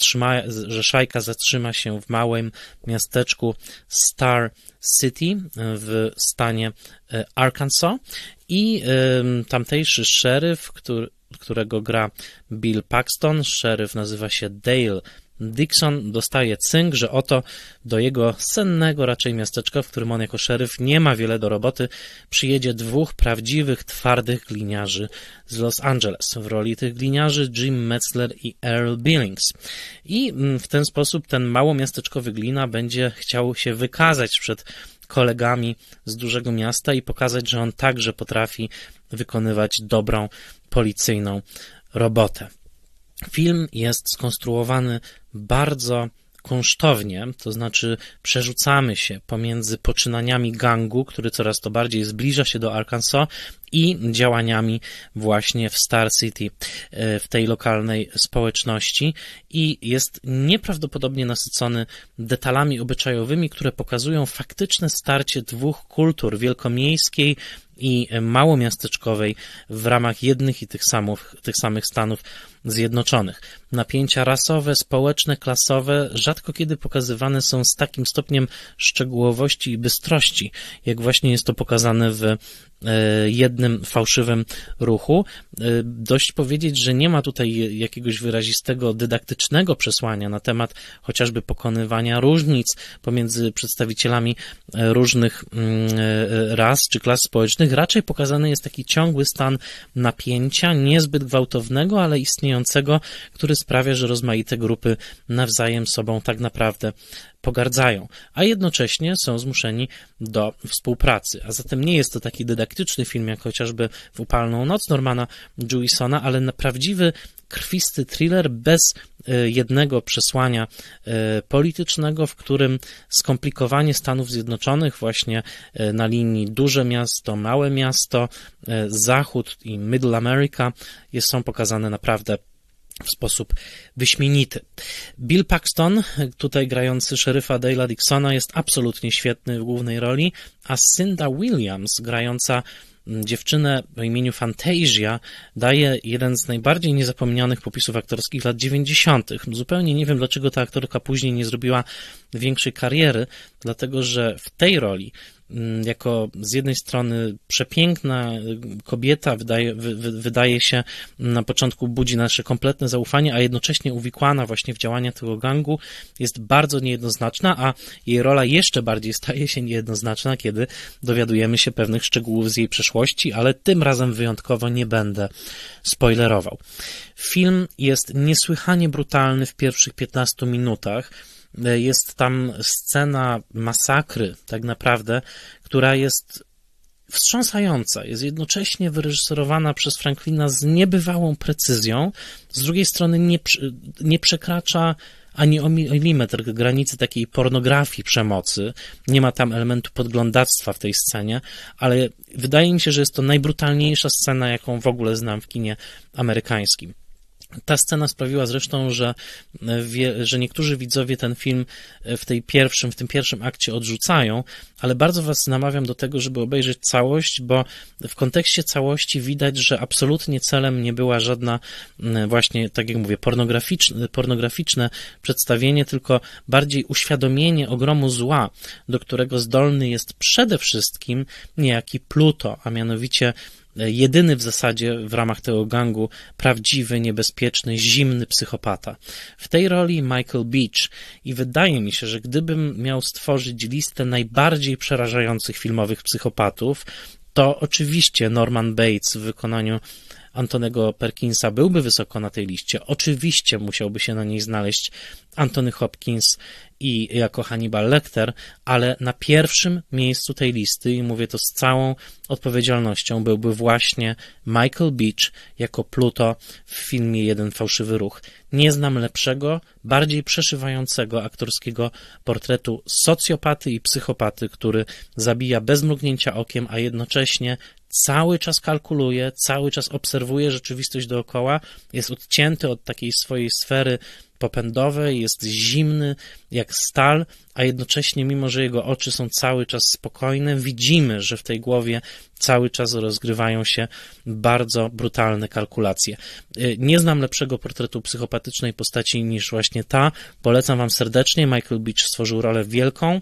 że szajka zatrzyma się w małym miasteczku Star City w stanie Arkansas i tamtejszy szeryf, którego gra Bill Paxton, szeryf nazywa się Dale Dixon, dostaje cynk, że oto do jego sennego raczej miasteczka, w którym on jako szeryf nie ma wiele do roboty, przyjedzie 2 prawdziwych, twardych gliniarzy z Los Angeles. W roli tych gliniarzy Jim Metzler i Earl Billings. I w ten sposób ten małomiasteczkowy glina będzie chciał się wykazać przed kolegami z dużego miasta i pokazać, że on także potrafi wykonywać dobrą policyjną robotę. Film jest skonstruowany bardzo kunsztownie, to znaczy przerzucamy się pomiędzy poczynaniami gangu, który coraz to bardziej zbliża się do Arkansas, i działaniami właśnie w Star City, w tej lokalnej społeczności, i jest nieprawdopodobnie nasycony detalami obyczajowymi, które pokazują faktyczne starcie 2 kultur, wielkomiejskiej i małomiasteczkowej, w ramach jednych i tych samych Stanów Zjednoczonych. Napięcia rasowe, społeczne, klasowe rzadko kiedy pokazywane są z takim stopniem szczegółowości i bystrości, jak właśnie jest to pokazane w Jednym fałszywym ruchu. Dość powiedzieć, że nie ma tutaj jakiegoś wyrazistego, dydaktycznego przesłania na temat chociażby pokonywania różnic pomiędzy przedstawicielami różnych ras czy klas społecznych. Raczej pokazany jest taki ciągły stan napięcia, niezbyt gwałtownego, ale istniejącego, który sprawia, że rozmaite grupy nawzajem sobą tak naprawdę pogardzają, a jednocześnie są zmuszeni do współpracy. A zatem nie jest to taki dydaktyczny film, jak chociażby w Upalną noc Normana Jewisona, ale prawdziwy, krwisty thriller bez jednego przesłania politycznego, w którym skomplikowanie Stanów Zjednoczonych właśnie na linii duże miasto, małe miasto, Zachód i Middle America są pokazane naprawdę w sposób wyśmienity. Bill Paxton, tutaj grający szeryfa Dale'a Dixona, jest absolutnie świetny w głównej roli, a Cynda Williams, grająca dziewczynę o imieniu Fantasia daje jeden z najbardziej niezapomnianych popisów aktorskich lat 90. Zupełnie nie wiem, dlaczego ta aktorka później nie zrobiła większej kariery, dlatego że w tej roli jako z jednej strony przepiękna kobieta wydaje się na początku budzi nasze kompletne zaufanie, a jednocześnie uwikłana właśnie w działania tego gangu jest bardzo niejednoznaczna, a jej rola jeszcze bardziej staje się niejednoznaczna, kiedy dowiadujemy się pewnych szczegółów z jej przeszłości, ale tym razem wyjątkowo nie będę spoilerował. Film jest niesłychanie brutalny w pierwszych 15 minutach. Jest tam scena masakry, tak naprawdę, która jest wstrząsająca, jest jednocześnie wyreżyserowana przez Franklina z niebywałą precyzją, z drugiej strony nie przekracza ani o milimetr granicy takiej pornografii przemocy, nie ma tam elementu podglądactwa w tej scenie, ale wydaje mi się, że jest to najbrutalniejsza scena, jaką w ogóle znam w kinie amerykańskim. Ta scena sprawiła zresztą, że niektórzy widzowie ten film w tym pierwszym akcie odrzucają, ale bardzo was namawiam do tego, żeby obejrzeć całość, bo w kontekście całości widać, że absolutnie celem nie była żadna właśnie, tak jak mówię, pornograficzne przedstawienie, tylko bardziej uświadomienie ogromu zła, do którego zdolny jest przede wszystkim niejaki Pluto, a mianowicie jedyny w zasadzie w ramach tego gangu prawdziwy, niebezpieczny, zimny psychopata. W tej roli Michael Beach i wydaje mi się, że gdybym miał stworzyć listę najbardziej przerażających filmowych psychopatów, to oczywiście Norman Bates w wykonaniu Antonego Perkinsa byłby wysoko na tej liście. Oczywiście musiałby się na niej znaleźć Anthony Hopkins i jako Hannibal Lecter, ale na pierwszym miejscu tej listy, i mówię to z całą odpowiedzialnością, byłby właśnie Michael Beach jako Pluto w filmie Jeden fałszywy ruch. Nie znam lepszego, bardziej przeszywającego aktorskiego portretu socjopaty i psychopaty, który zabija bez mrugnięcia okiem, a jednocześnie cały czas kalkuluje, cały czas obserwuje rzeczywistość dookoła, jest odcięty od takiej swojej sfery popędowej, jest zimny jak stal, a jednocześnie, mimo że jego oczy są cały czas spokojne, widzimy, że w tej głowie cały czas rozgrywają się bardzo brutalne kalkulacje. Nie znam lepszego portretu psychopatycznej postaci niż właśnie ta. Polecam wam serdecznie. Michael Beach stworzył rolę wielką.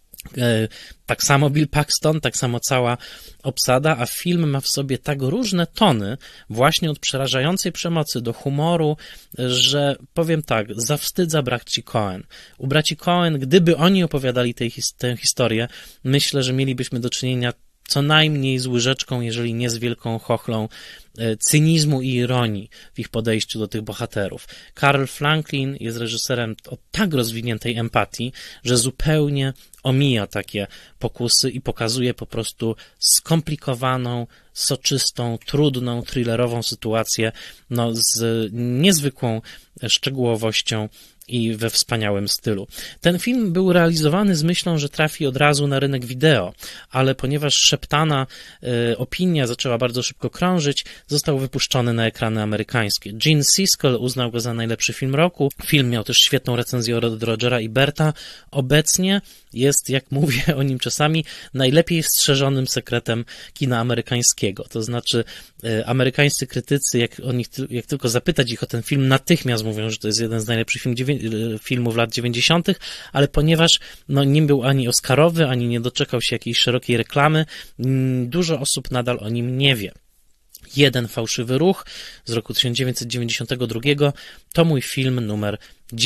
Tak samo Bill Paxton, tak samo cała obsada, a film ma w sobie tak różne tony, właśnie od przerażającej przemocy do humoru, że powiem tak, zawstydza braci Coen. U braci Coen, gdyby oni opowiadali tę historię, myślę, że mielibyśmy do czynienia co najmniej z łyżeczką, jeżeli nie z wielką chochlą cynizmu i ironii w ich podejściu do tych bohaterów. Carl Franklin jest reżyserem o tak rozwiniętej empatii, że zupełnie omija takie pokusy i pokazuje po prostu skomplikowaną, soczystą, trudną, thrillerową sytuację, z niezwykłą szczegółowością i we wspaniałym stylu. Ten film był realizowany z myślą, że trafi od razu na rynek wideo, ale ponieważ szeptana opinia zaczęła bardzo szybko krążyć, został wypuszczony na ekrany amerykańskie. Gene Siskel uznał go za najlepszy film roku. Film miał też świetną recenzję od Rogera Eberta. Obecnie jest, jak mówię o nim czasami, najlepiej strzeżonym sekretem kina amerykańskiego. To znaczy amerykańscy krytycy, jak tylko zapytać ich o ten film, natychmiast mówią, że to jest jeden z najlepszych filmów lat 90., ale ponieważ nie był ani oscarowy, ani nie doczekał się jakiejś szerokiej reklamy, dużo osób nadal o nim nie wie. Jeden fałszywy ruch z roku 1992 to mój film numer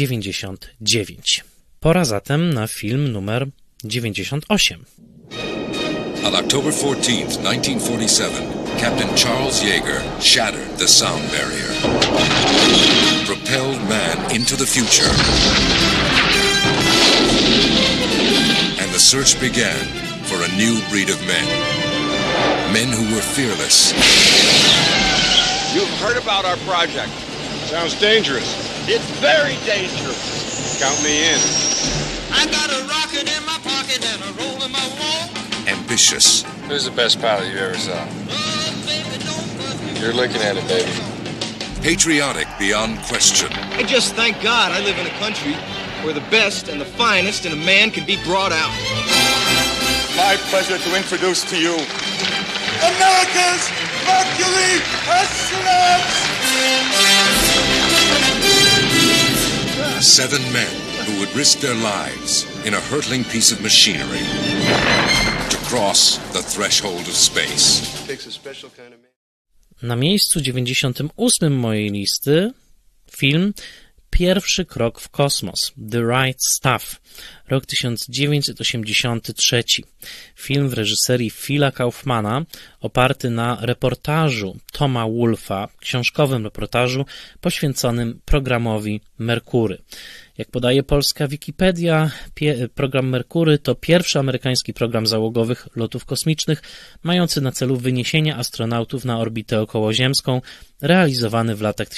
99. Pora zatem na film numer 98. On October 14th, 1947, Captain Charles Yeager shattered the sound barrier, propelled man into the future, and the search began for a new breed of men. Men who were fearless. You've heard about our project. Sounds dangerous. It's very dangerous. Count me in. I got a rocket in my pocket and a roll in my wall. Ambitious. Who's the best pilot you ever saw? You're looking at it, baby. Patriotic beyond question. I just thank God I live in a country where the best and the finest in a man can be brought out. My pleasure to introduce to you America's Mercury Excellence! 7 men who would risk their lives in a hurtling piece of machinery to cross the threshold of space. Na miejscu 98 mojej listy film Pierwszy krok w kosmos, The Right Stuff, rok 1983. Film w reżyserii Phila Kaufmana, oparty na reportażu Toma Wolfa, książkowym reportażu poświęconym programowi Merkury. Jak podaje polska Wikipedia, program Merkury to pierwszy amerykański program załogowych lotów kosmicznych, mający na celu wyniesienie astronautów na orbitę okołoziemską, realizowany w latach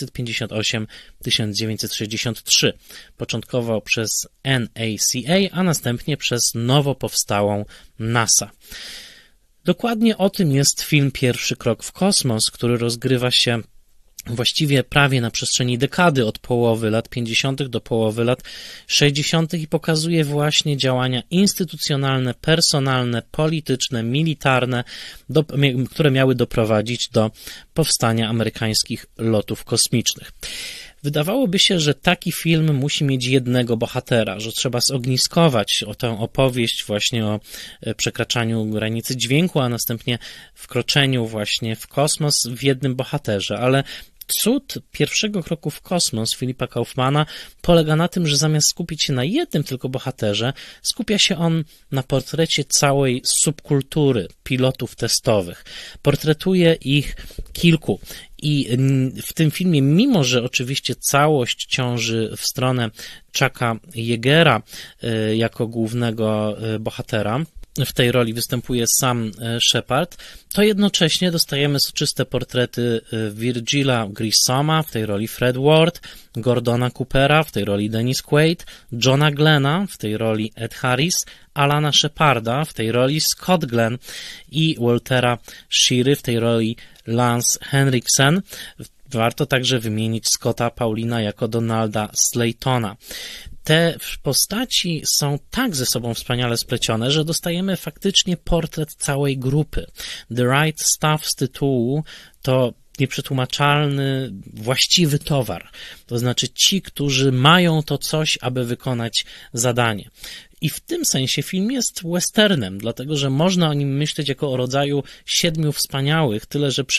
1958-1963, początkowo przez NACA, a następnie przez nowo powstałą NASA. Dokładnie o tym jest film Pierwszy krok w kosmos, który rozgrywa się właściwie prawie na przestrzeni dekady, od połowy lat 50. do połowy lat 60. i pokazuje właśnie działania instytucjonalne, personalne, polityczne, militarne, które miały doprowadzić do powstania amerykańskich lotów kosmicznych. Wydawałoby się, że taki film musi mieć jednego bohatera, że trzeba zogniskować o tę opowieść właśnie o przekraczaniu granicy dźwięku, a następnie wkroczeniu właśnie w kosmos w jednym bohaterze, ale cud pierwszego kroku w kosmos Philipa Kaufmana polega na tym, że zamiast skupić się na jednym tylko bohaterze, skupia się on na portrecie całej subkultury pilotów testowych. Portretuje ich kilku. I w tym filmie, mimo że oczywiście całość ciąży w stronę Chucka Yeagera jako głównego bohatera, w tej roli występuje Sam Shepard, to jednocześnie dostajemy soczyste portrety Virgila Grissoma, w tej roli Fred Ward, Gordona Coopera, w tej roli Dennis Quaid, Johna Glena, w tej roli Ed Harris, Alana Sheparda, w tej roli Scott Glenn i Waltera Sheary, w tej roli Lance Henriksen. Warto także wymienić Scotta Paulina jako Donalda Slaytona. Te postaci są tak ze sobą wspaniale splecione, że dostajemy faktycznie portret całej grupy. The Right Stuff z tytułu to nieprzetłumaczalny, właściwy towar. To znaczy ci, którzy mają to coś, aby wykonać zadanie. I w tym sensie film jest westernem, dlatego że można o nim myśleć jako o rodzaju 7 wspaniałych, tyle że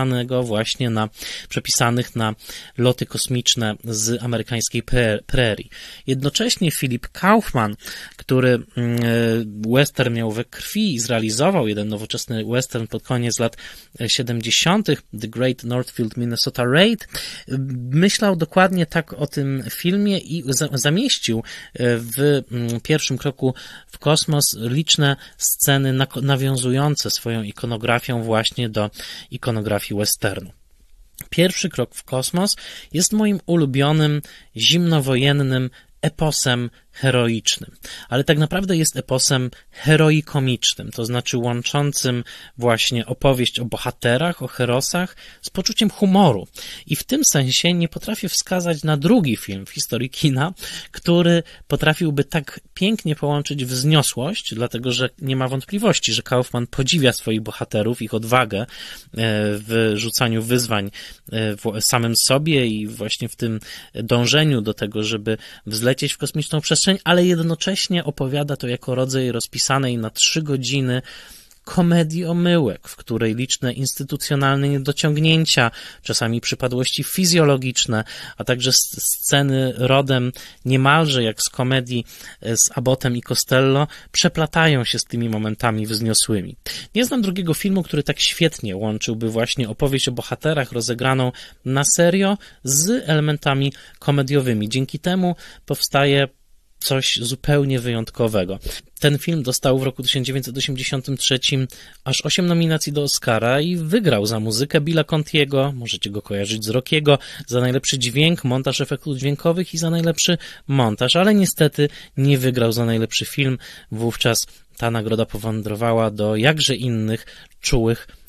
przepisanych na loty kosmiczne z amerykańskiej prerii. Jednocześnie Philip Kaufman, który western miał we krwi i zrealizował jeden nowoczesny western pod koniec lat 70., The Great Northfield Minnesota Raid, myślał dokładnie tak o tym filmie i zamieścił w pierwszym kroku w kosmos liczne sceny nawiązujące swoją ikonografią właśnie do ikonografii westernu. Pierwszy krok w kosmos jest moim ulubionym zimnowojennym eposem heroicznym, ale tak naprawdę jest eposem heroikomicznym, to znaczy łączącym właśnie opowieść o bohaterach, o herosach z poczuciem humoru. I w tym sensie nie potrafię wskazać na drugi film w historii kina, który potrafiłby tak pięknie połączyć wzniosłość, dlatego że nie ma wątpliwości, że Kaufman podziwia swoich bohaterów, ich odwagę w rzucaniu wyzwań samym sobie i właśnie w tym dążeniu do tego, żeby wzlecieć w kosmiczną przestrzeń, ale jednocześnie opowiada to jako rodzaj rozpisanej na 3 godziny komedii omyłek, w której liczne instytucjonalne niedociągnięcia, czasami przypadłości fizjologiczne, a także sceny rodem niemalże jak z komedii z Abbottem i Costello, przeplatają się z tymi momentami wzniosłymi. Nie znam drugiego filmu, który tak świetnie łączyłby właśnie opowieść o bohaterach rozegraną na serio z elementami komediowymi. Dzięki temu powstaje coś zupełnie wyjątkowego. Ten film dostał w roku 1983 aż 8 nominacji do Oscara i wygrał za muzykę Billa Contiego, możecie go kojarzyć z Rockiego, za najlepszy dźwięk, montaż efektów dźwiękowych i za najlepszy montaż, ale niestety nie wygrał za najlepszy film. Wówczas ta nagroda powędrowała do jakże innych czułych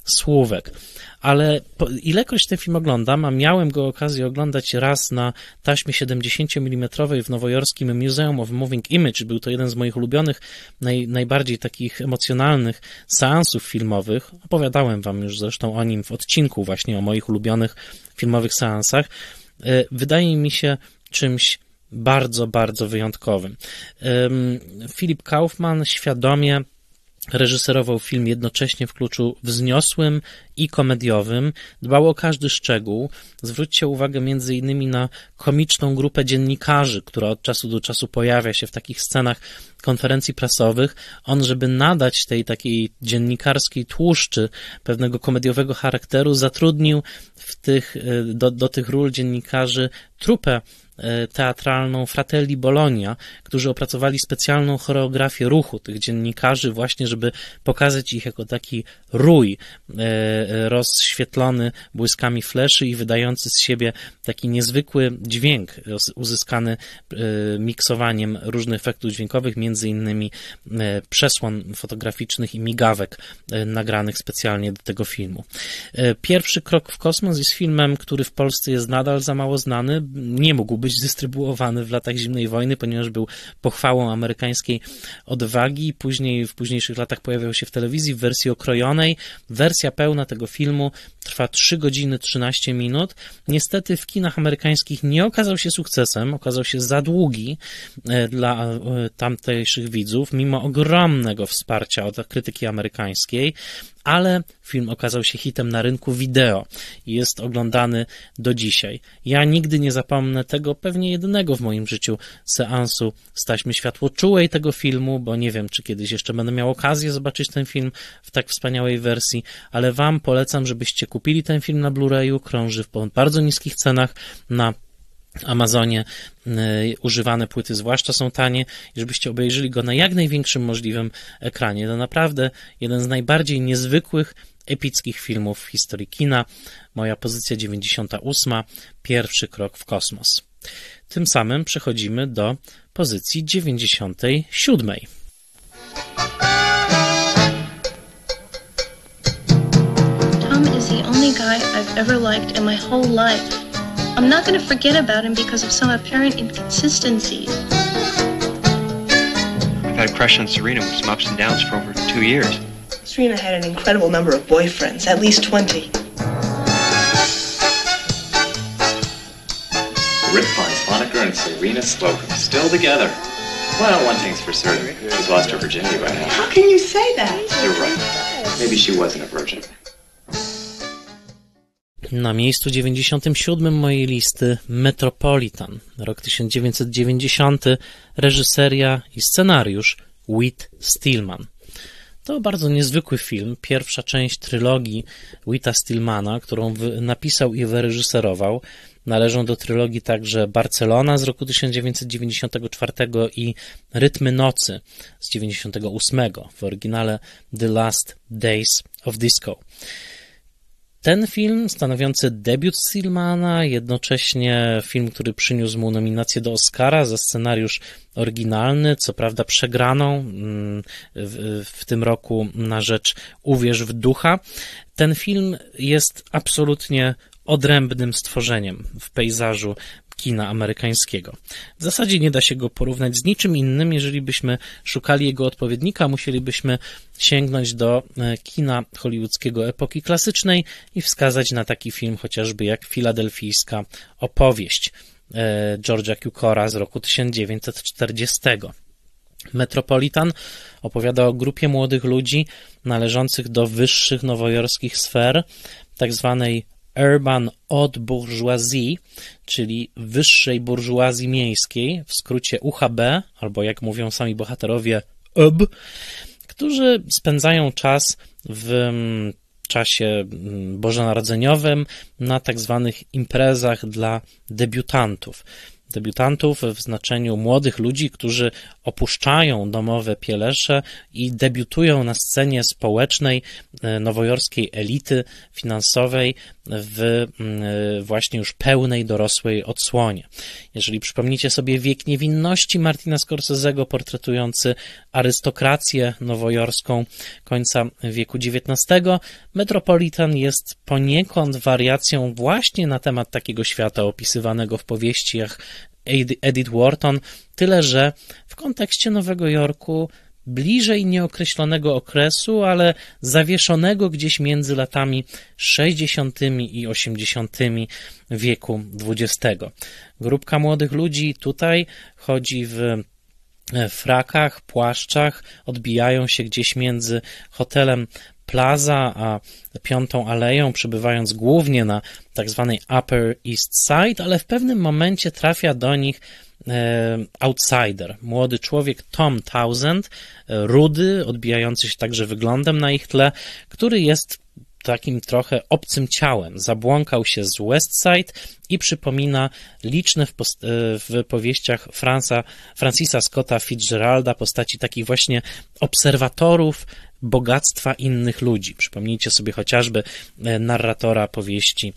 słówek. Ale ilekroć ten film oglądam, a miałem go okazję oglądać raz na taśmie 70 mm w nowojorskim Museum of Moving Image. Był to jeden z moich ulubionych, najbardziej takich emocjonalnych seansów filmowych. Opowiadałem wam już zresztą o nim w odcinku właśnie o moich ulubionych filmowych seansach. Wydaje mi się czymś bardzo, bardzo wyjątkowym. Philip Kaufman świadomie reżyserował film jednocześnie w kluczu wzniosłym i komediowym, dbał o każdy szczegół. Zwróćcie uwagę między innymi na komiczną grupę dziennikarzy, która od czasu do czasu pojawia się w takich scenach konferencji prasowych. On, żeby nadać tej takiej dziennikarskiej tłuszczy pewnego komediowego charakteru, zatrudnił do tych ról dziennikarzy trupę teatralną Fratelli Bologna, którzy opracowali specjalną choreografię ruchu tych dziennikarzy właśnie, żeby pokazać ich jako taki rój rozświetlony błyskami fleszy i wydający z siebie taki niezwykły dźwięk uzyskany miksowaniem różnych efektów dźwiękowych, między innymi przesłon fotograficznych i migawek nagranych specjalnie do tego filmu. Pierwszy krok w kosmos jest filmem, który w Polsce jest nadal za mało znany. Nie mógł być dystrybuowany w latach zimnej wojny, ponieważ był pochwałą amerykańskiej odwagi. Później, w późniejszych latach pojawiał się w telewizji w wersji okrojonej. Wersja pełna tego filmu trwa 3 godziny 13 minut. Niestety w kinach amerykańskich nie okazał się sukcesem, okazał się za długi dla tamtejszych widzów, mimo ogromnego wsparcia od krytyki amerykańskiej, ale film okazał się hitem na rynku wideo i jest oglądany do dzisiaj. Ja nigdy nie zapomnę tego pewnie jedynego w moim życiu seansu z taśmy światłoczułej tego filmu, bo nie wiem, czy kiedyś jeszcze będę miał okazję zobaczyć ten film w tak wspaniałej wersji, ale wam polecam, żebyście kupili ten film na Blu-rayu, krąży w bardzo niskich cenach na Amazonie, używane płyty zwłaszcza są tanie i żebyście obejrzeli go na jak największym możliwym ekranie. To naprawdę jeden z najbardziej niezwykłych, epickich filmów w historii kina. Moja pozycja 98, pierwszy krok w kosmos. Tym samym przechodzimy do pozycji 97. Tom is the only guy I've ever liked in my whole life. I'm not going to forget about him because of some apparent inconsistencies. I've had a crush on Serena with some ups and downs for over 2 years. Serena had an incredible number of boyfriends, at least 20. Rick Monica and Serena Slocum still together. Well, one thing's for certain. She's lost her virginity by now. How can you say that? You're right. Maybe she wasn't a virgin. Na miejscu 97 mojej listy Metropolitan, rok 1990, reżyseria i scenariusz Whit Stillman. To bardzo niezwykły film, pierwsza część trylogii Whita Stillmana, którą napisał i wyreżyserował. Należą do trylogii także Barcelona z roku 1994 i Rytmy nocy z 1998, w oryginale The Last Days of Disco. Ten film, stanowiący debiut Stillmana, jednocześnie film, który przyniósł mu nominację do Oscara za scenariusz oryginalny, co prawda przegraną w tym roku na rzecz Uwierz w ducha. Ten film jest absolutnie odrębnym stworzeniem w pejzażu kina amerykańskiego. W zasadzie nie da się go porównać z niczym innym. Jeżeli byśmy szukali jego odpowiednika, musielibyśmy sięgnąć do kina hollywoodzkiego epoki klasycznej i wskazać na taki film chociażby jak Filadelfijska opowieść George'a Cukora z roku 1940. Metropolitan opowiada o grupie młodych ludzi należących do wyższych nowojorskich sfer, tak zwanej urban haute bourgeoisie, czyli wyższej burżuazji miejskiej, w skrócie UHB, albo jak mówią sami bohaterowie UB, którzy spędzają czas w czasie bożonarodzeniowym na tak zwanych imprezach dla debiutantów. Debiutantów w znaczeniu młodych ludzi, którzy opuszczają domowe pielesze i debiutują na scenie społecznej nowojorskiej elity finansowej w właśnie już pełnej dorosłej odsłonie. Jeżeli przypomnicie sobie Wiek niewinności Martina Scorsese'ego, portretujący arystokrację nowojorską końca wieku XIX, Metropolitan jest poniekąd wariacją właśnie na temat takiego świata opisywanego w powieściach Edith Wharton, tyle że w kontekście Nowego Jorku bliżej nieokreślonego okresu, ale zawieszonego gdzieś między latami 60. i 80. wieku XX. Grupka młodych ludzi tutaj chodzi w frakach, płaszczach, odbijają się gdzieś między hotelem Plaza a Piątą Aleją, przebywając głównie na tak zwanej Upper East Side, ale w pewnym momencie trafia do nich outsider, młody człowiek Tom Townsend, rudy, odbijający się także wyglądem na ich tle, który jest takim trochę obcym ciałem. Zabłąkał się z West Side i przypomina liczne w powieściach Francisa Scotta Fitzgeralda postaci takich właśnie obserwatorów bogactwa innych ludzi. Przypomnijcie sobie chociażby narratora powieści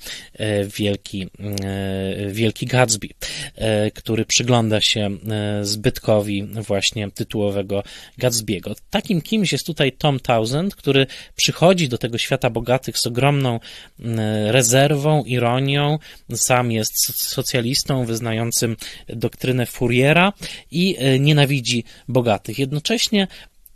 Wielki Gatsby, który przygląda się zbytkowi właśnie tytułowego Gatsby'ego. Takim kimś jest tutaj Tom Townsend, który przychodzi do tego świata bogatych z ogromną rezerwą, ironią. Sam jest socjalistą wyznającym doktrynę Fouriera i nienawidzi bogatych. Jednocześnie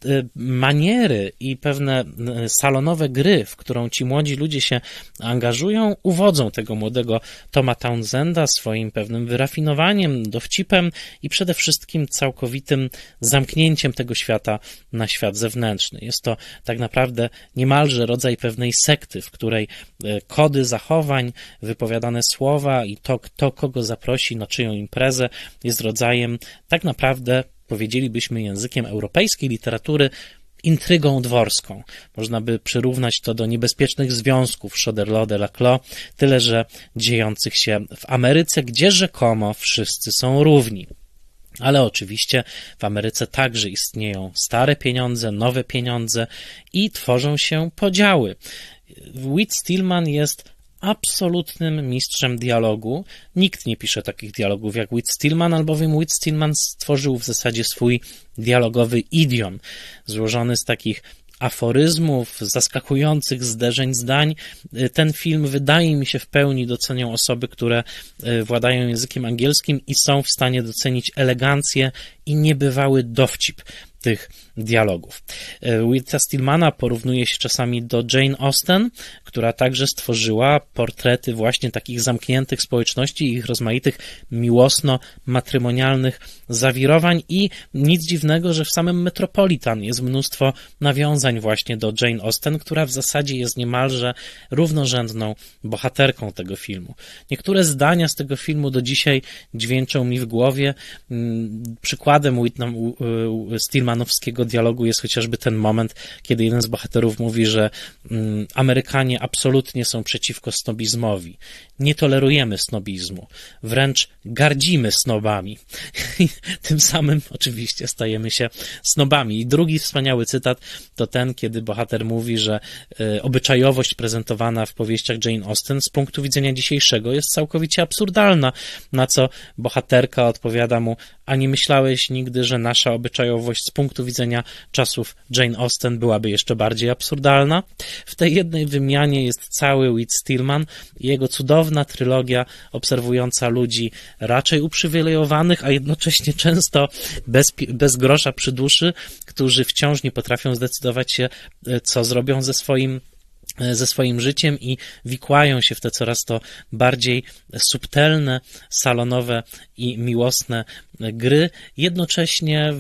maniery i pewne salonowe gry, w którą ci młodzi ludzie się angażują, uwodzą tego młodego Toma Townsenda swoim pewnym wyrafinowaniem, dowcipem i przede wszystkim całkowitym zamknięciem tego świata na świat zewnętrzny. Jest to tak naprawdę niemalże rodzaj pewnej sekty, w której kody zachowań, wypowiadane słowa i to, kto kogo zaprosi na czyją imprezę, jest rodzajem tak naprawdę, powiedzielibyśmy językiem europejskiej literatury, intrygą dworską. Można by przyrównać to do niebezpiecznych związków Choderlos de Laclos, tyle że dziejących się w Ameryce, gdzie rzekomo wszyscy są równi. Ale oczywiście w Ameryce także istnieją stare pieniądze, nowe pieniądze i tworzą się podziały. Whit Stillman jest absolutnym mistrzem dialogu. Nikt nie pisze takich dialogów jak Whit Stillman, albowiem Whit Stillman stworzył w zasadzie swój dialogowy idiom, złożony z takich aforyzmów, zaskakujących zderzeń zdań. Ten film, wydaje mi się, w pełni docenią osoby, które władają językiem angielskim i są w stanie docenić elegancję i niebywały dowcip tych dialogów. Whita Stillmana porównuje się czasami do Jane Austen, która także stworzyła portrety właśnie takich zamkniętych społeczności i ich rozmaitych miłosno-matrymonialnych zawirowań i nic dziwnego, że w samym Metropolitan jest mnóstwo nawiązań właśnie do Jane Austen, która w zasadzie jest niemalże równorzędną bohaterką tego filmu. Niektóre zdania z tego filmu do dzisiaj dźwięczą mi w głowie. Przykładem Stillmanowskiego dialogu jest chociażby ten moment, kiedy jeden z bohaterów mówi, że Amerykanie absolutnie są przeciwko snobizmowi. Nie tolerujemy snobizmu. Wręcz gardzimy snobami. I tym samym oczywiście stajemy się snobami. I drugi wspaniały cytat to ten, kiedy bohater mówi, że obyczajowość prezentowana w powieściach Jane Austen z punktu widzenia dzisiejszego jest całkowicie absurdalna, na co bohaterka odpowiada mu: a nie myślałeś nigdy, że nasza obyczajowość z punktu widzenia czasów Jane Austen byłaby jeszcze bardziej absurdalna? W tej jednej wymianie jest cały Whit Stillman i jego cudowna trylogia obserwująca ludzi raczej uprzywilejowanych, a jednocześnie często bez grosza przy duszy, którzy wciąż nie potrafią zdecydować się, co zrobią ze swoim życiem i wikłają się w te coraz to bardziej subtelne, salonowe i miłosne gry, jednocześnie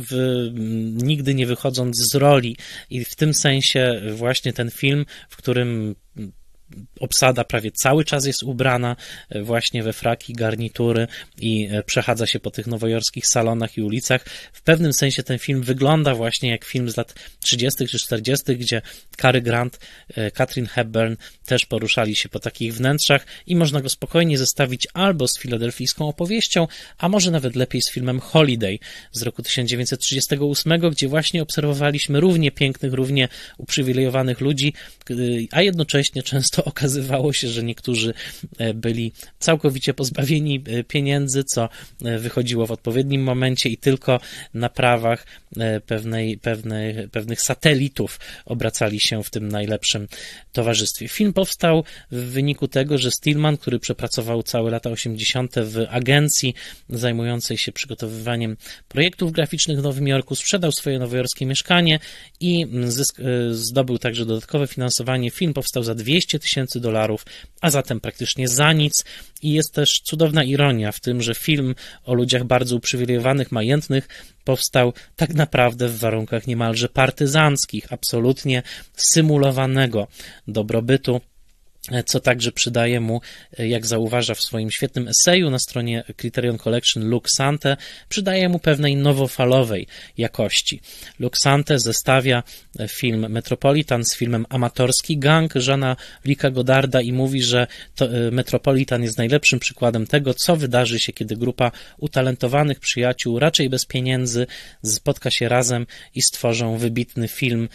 nigdy nie wychodząc z roli. I w tym sensie właśnie ten film, w którym obsada prawie cały czas jest ubrana właśnie we fraki, garnitury i przechadza się po tych nowojorskich salonach i ulicach. W pewnym sensie ten film wygląda właśnie jak film z lat 30. czy 40., gdzie Cary Grant, Katharine Hepburn też poruszali się po takich wnętrzach i można go spokojnie zestawić albo z filadelfijską opowieścią, a może nawet lepiej z filmem Holiday z roku 1938, gdzie właśnie obserwowaliśmy równie pięknych, równie uprzywilejowanych ludzi, a jednocześnie często okazywało się, że niektórzy byli całkowicie pozbawieni pieniędzy, co wychodziło w odpowiednim momencie i tylko na prawach pewnych satelitów obracali się w tym najlepszym towarzystwie. Film powstał w wyniku tego, że Stillman, który przepracował całe lata 80. w agencji zajmującej się przygotowywaniem projektów graficznych w Nowym Jorku, sprzedał swoje nowojorskie mieszkanie i zdobył także dodatkowe finansowanie. Film powstał za $200,000, a zatem praktycznie za nic. I jest też cudowna ironia w tym, że film o ludziach bardzo uprzywilejowanych, majętnych powstał tak naprawdę w warunkach niemalże partyzanckich, absolutnie symulowanego dobrobytu, co także przydaje mu, jak zauważa w swoim świetnym eseju na stronie Criterion Collection Luc Sante, przydaje mu pewnej nowofalowej jakości. Luc Sante zestawia film Metropolitan z filmem Amatorski Gang Jeana Luca Goddarda i mówi, że Metropolitan jest najlepszym przykładem tego, co wydarzy się, kiedy grupa utalentowanych przyjaciół, raczej bez pieniędzy, spotka się razem i stworzą wybitny film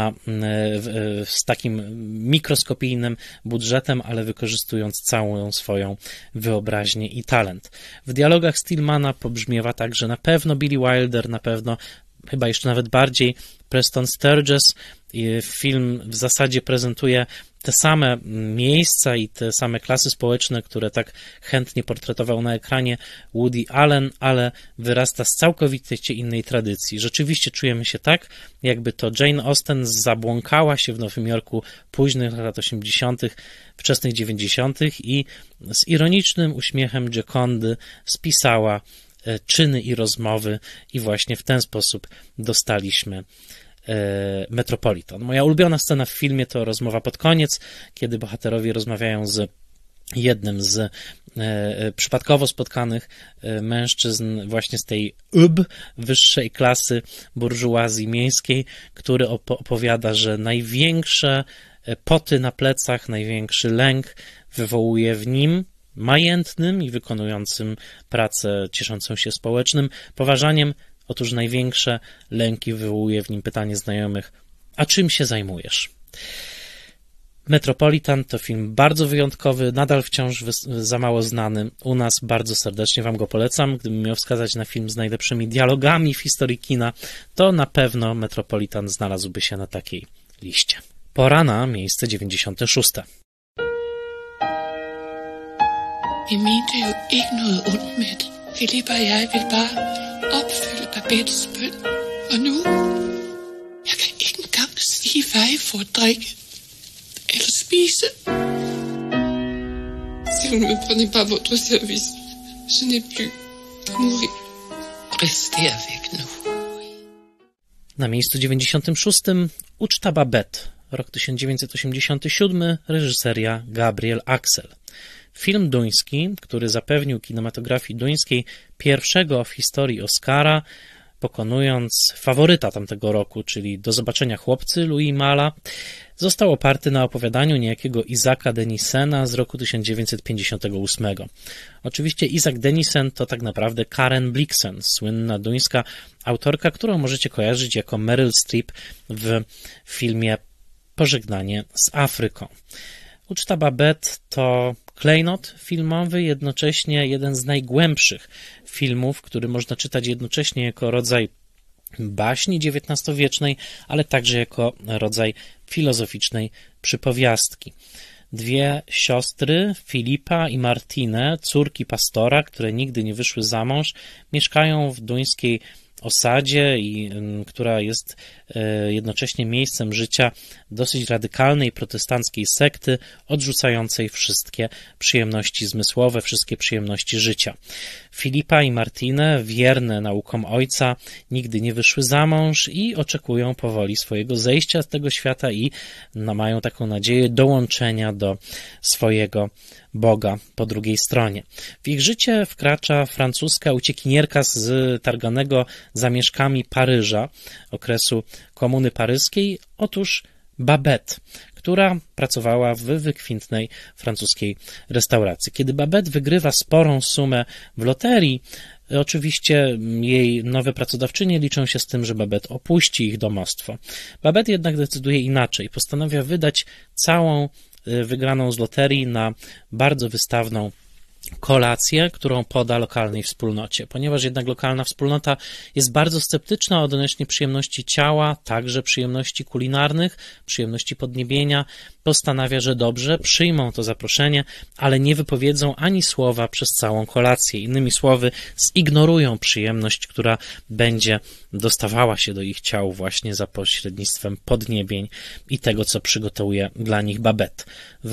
z takim mikroskopijnym budżetem, ale wykorzystując całą swoją wyobraźnię i talent. W dialogach Stillmana pobrzmiewa także na pewno Billy Wilder, na pewno chyba jeszcze nawet bardziej Preston Sturges. Film w zasadzie prezentuje te same miejsca i te same klasy społeczne, które tak chętnie portretował na ekranie Woody Allen, ale wyrasta z całkowicie innej tradycji. Rzeczywiście czujemy się tak, jakby to Jane Austen zabłąkała się w Nowym Jorku późnych lat 80., wczesnych 90. i z ironicznym uśmiechem Giocondy spisała czyny i rozmowy i właśnie w ten sposób dostaliśmy Metropolitan. Moja ulubiona scena w filmie to rozmowa pod koniec, kiedy bohaterowie rozmawiają z jednym z przypadkowo spotkanych mężczyzn właśnie z tej wyższej klasy burżuazji miejskiej, który opowiada, że największe poty na plecach, największy lęk wywołuje w nim, majętnym i wykonującym pracę cieszącą się społecznym poważaniem. Otóż największe lęki wywołuje w nim pytanie znajomych: a czym się zajmujesz? Metropolitan to film bardzo wyjątkowy, nadal wciąż za mało znany. U nas bardzo serdecznie Wam go polecam. Gdybym miał wskazać na film z najlepszymi dialogami w historii kina, to na pewno Metropolitan znalazłby się na takiej liście. Pora na miejsce 96. Vi mente jo ikke noget ondt med det. Philip og jeg ville bare opfylde Babettes bøn. Og nu, jeg kan ikke engang sige, hvad I får at drikke eller spise. Si vous ne me prenez pas votre service, je n'ai plus à mourir. Restez avec nous. Na miejscu 96 Uczta Babette, rok 1987, reżyseria Gabriel Axel. Film duński, który zapewnił kinematografii duńskiej pierwszego w historii Oscara, pokonując faworyta tamtego roku, czyli Do zobaczenia chłopcy Louis Malla, został oparty na opowiadaniu niejakiego Isaaca Denisena z roku 1958. Oczywiście Isaac Denisen to tak naprawdę Karen Blixen, słynna duńska autorka, którą możecie kojarzyć jako Meryl Streep w filmie Pożegnanie z Afryką. Uczta Babette to klejnot filmowy, jednocześnie jeden z najgłębszych filmów, który można czytać jednocześnie jako rodzaj baśni XIX-wiecznej, ale także jako rodzaj filozoficznej przypowiastki. Dwie siostry, Filipa i Martinę, córki pastora, które nigdy nie wyszły za mąż, mieszkają w duńskiej osadzie, która jest jednocześnie miejscem życia dosyć radykalnej protestanckiej sekty, odrzucającej wszystkie przyjemności zmysłowe, wszystkie przyjemności życia. Filipa i Martine, wierne naukom ojca, nigdy nie wyszły za mąż i oczekują powoli swojego zejścia z tego świata i mają taką nadzieję dołączenia do swojego Boga po drugiej stronie. W ich życie wkracza francuska uciekinierka z targanego zamieszkami Paryża, okresu Komuny Paryskiej, otóż Babette, która pracowała w wykwintnej francuskiej restauracji. Kiedy Babette wygrywa sporą sumę w loterii, oczywiście jej nowe pracodawczynie liczą się z tym, że Babette opuści ich domostwo. Babette jednak decyduje inaczej. Postanawia wydać całą wygraną z loterii na bardzo wystawną kolację, którą poda lokalnej wspólnocie. Ponieważ jednak lokalna wspólnota jest bardzo sceptyczna odnośnie przyjemności ciała, także przyjemności kulinarnych, przyjemności podniebienia, postanawia, że dobrze, przyjmą to zaproszenie, ale nie wypowiedzą ani słowa przez całą kolację. Innymi słowy, zignorują przyjemność, która będzie dostawała się do ich ciał właśnie za pośrednictwem podniebień i tego, co przygotowuje dla nich Babette.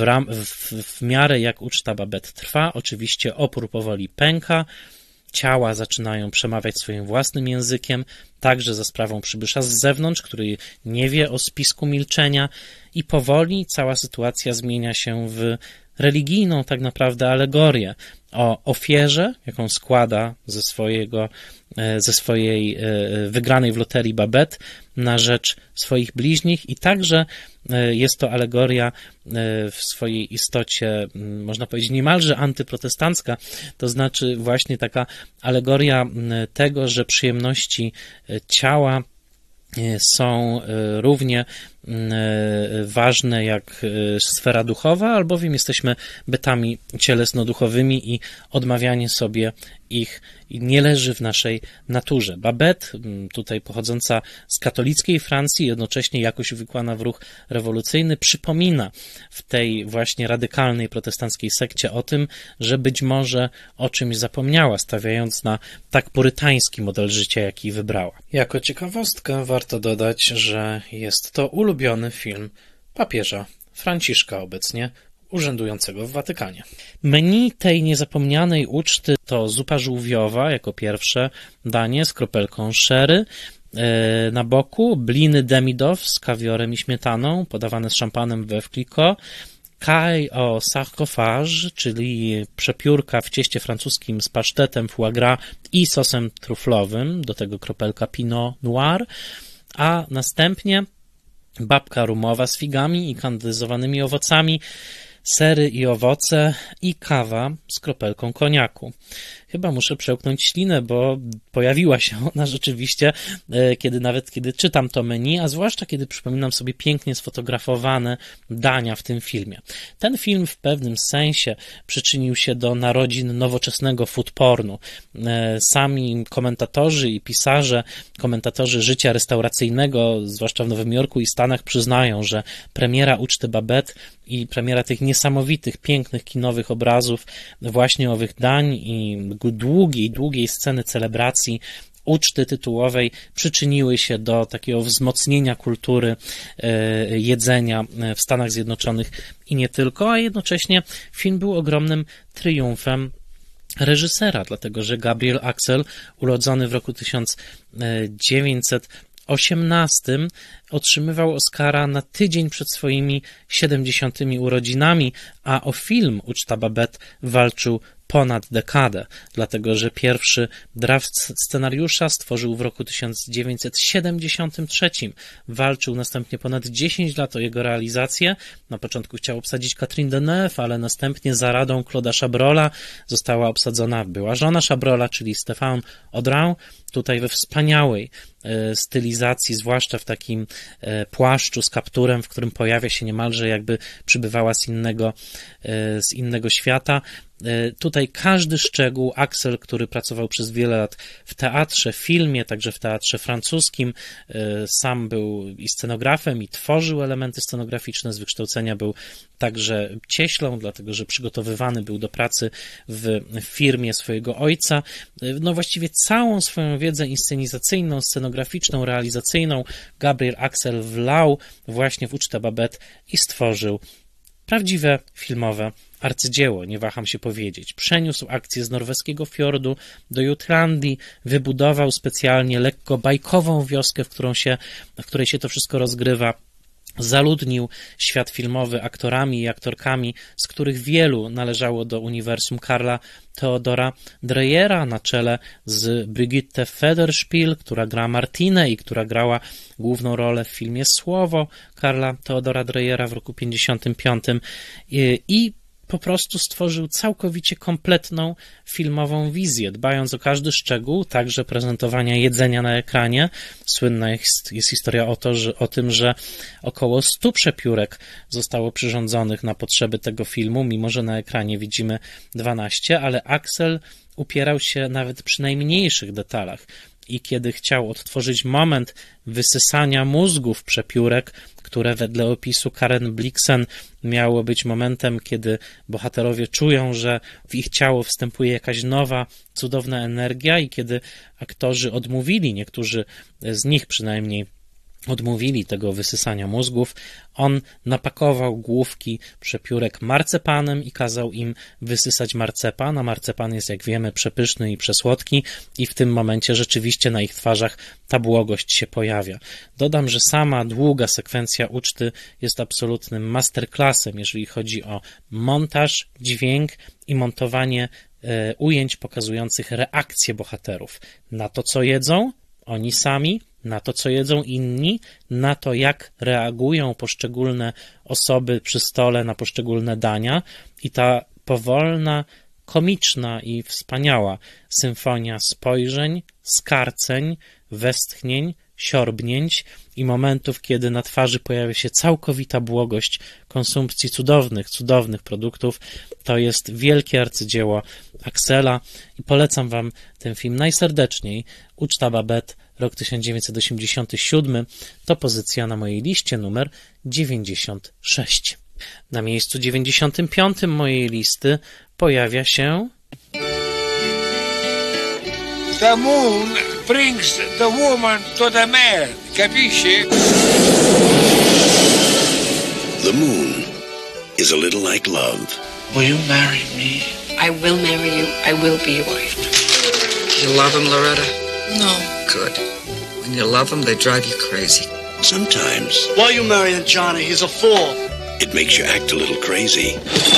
W miarę jak uczta Babette trwa, oczywiście opór powoli pęka, ciała zaczynają przemawiać swoim własnym językiem, także za sprawą przybysza z zewnątrz, który nie wie o spisku milczenia i powoli cała sytuacja zmienia się w religijną tak naprawdę alegorię o ofierze, jaką składa ze swojej wygranej w loterii Babette na rzecz swoich bliźnich i także jest to alegoria w swojej istocie, można powiedzieć, niemalże antyprotestancka, to znaczy właśnie taka alegoria tego, że przyjemności ciała są równie ważne jak sfera duchowa, albowiem jesteśmy bytami cielesno-duchowymi i odmawianie sobie ich nie leży w naszej naturze. Babette, tutaj pochodząca z katolickiej Francji, jednocześnie jakoś uwikłana w ruch rewolucyjny, przypomina w tej właśnie radykalnej protestanckiej sekcie o tym, że być może o czymś zapomniała, stawiając na tak purytański model życia, jaki wybrała. Jako ciekawostkę warto dodać, że jest to ulubiony film papieża Franciszka obecnie, urzędującego w Watykanie. Menu tej niezapomnianej uczty to zupa żółwiowa jako pierwsze danie z kropelką sherry. Na boku bliny demidoff z kawiorem i śmietaną, podawane z szampanem we Clicquot. Caille au sarcophage, czyli przepiórka w cieście francuskim z pasztetem foie gras i sosem truflowym, do tego kropelka pinot noir, a następnie babka rumowa z figami i kandyzowanymi owocami, sery i owoce i kawa z kropelką koniaku. Chyba muszę przełknąć ślinę, bo pojawiła się ona rzeczywiście, kiedy czytam to menu, a zwłaszcza kiedy przypominam sobie pięknie sfotografowane dania w tym filmie. Ten film w pewnym sensie przyczynił się do narodzin nowoczesnego food pornu. Sami komentatorzy i pisarze, komentatorzy życia restauracyjnego, zwłaszcza w Nowym Jorku i Stanach, przyznają, że premiera uczty Babette i premiera tych niesamowitych, pięknych kinowych obrazów właśnie owych dań i długiej sceny celebracji uczty tytułowej przyczyniły się do takiego wzmocnienia kultury jedzenia w Stanach Zjednoczonych i nie tylko, a jednocześnie film był ogromnym triumfem reżysera, dlatego że Gabriel Axel, urodzony w roku 1918, otrzymywał Oscara na tydzień przed swoimi 70. urodzinami, a o film Uczta Babette walczył ponad dekadę, dlatego że pierwszy draft scenariusza stworzył w roku 1973. Walczył następnie ponad 10 lat o jego realizację. Na początku chciał obsadzić Catherine Deneuve, ale następnie za radą Claude'a Chabrola została obsadzona była żona Chabrola, czyli Stéphane Audran, tutaj we wspaniałej stylizacji, zwłaszcza w takim płaszczu z kapturem, w którym pojawia się niemalże jakby przybywała z innego z innego świata. Tutaj każdy szczegół, Axel, który pracował przez wiele lat w teatrze, filmie, także w teatrze francuskim, sam był i scenografem, i tworzył elementy scenograficzne, z wykształcenia był także cieślą, dlatego że przygotowywany był do pracy w firmie swojego ojca. No właściwie całą swoją wiedzę inscenizacyjną, scenograficzną, realizacyjną Gabriel Axel wlał właśnie w Ucztę Babette i stworzył prawdziwe filmowe arcydzieło, nie waham się powiedzieć. Przeniósł akcję z norweskiego fiordu do Jutlandii, wybudował specjalnie lekko bajkową wioskę, w której się to wszystko rozgrywa. Zaludnił świat filmowy aktorami i aktorkami, z których wielu należało do uniwersum Karla Theodora Dreyera, na czele z Brigitte Federspiel, która gra Martinę i która grała główną rolę w filmie Słowo Karla Theodora Dreyera w roku 1955 i po prostu stworzył całkowicie kompletną filmową wizję, dbając o każdy szczegół, także prezentowania jedzenia na ekranie. Słynna jest historia o tym, że około 100 przepiórek zostało przyrządzonych na potrzeby tego filmu, mimo że na ekranie widzimy 12, ale Axel upierał się nawet przy najmniejszych detalach. I kiedy chciał odtworzyć moment wysysania mózgów przepiórek, które wedle opisu Karen Blixen miało być momentem, kiedy bohaterowie czują, że w ich ciało wstępuje jakaś nowa, cudowna energia i kiedy aktorzy odmówili, niektórzy z nich przynajmniej odmówili tego wysysania mózgów, on napakował główki przepiórek marcepanem i kazał im wysysać marcepan, a marcepan jest, jak wiemy, przepyszny i przesłodki i w tym momencie rzeczywiście na ich twarzach ta błogość się pojawia. Dodam, że sama długa sekwencja uczty jest absolutnym masterclassem, jeżeli chodzi o montaż, dźwięk i montowanie ujęć pokazujących reakcje bohaterów na to, co jedzą oni sami, na to, co jedzą inni, na to, jak reagują poszczególne osoby przy stole na poszczególne dania i ta powolna, komiczna i wspaniała symfonia spojrzeń, skarceń, westchnień, siorbnięć i momentów, kiedy na twarzy pojawia się całkowita błogość konsumpcji cudownych produktów. To jest wielkie arcydzieło Axela i polecam wam ten film najserdeczniej. Uczta Babette, rok 1987, to pozycja na mojej liście numer 96. Na miejscu 95 mojej listy pojawia się The moon brings the woman to the man. Capisci? The moon is a little like love. Will you marry me? I will marry you. I will be your wife. You love him, Loretta? No. Good. When you love him, they drive you crazy. Sometimes Why are you marrying Johnny? He's a fool. it makes you act a little crazy.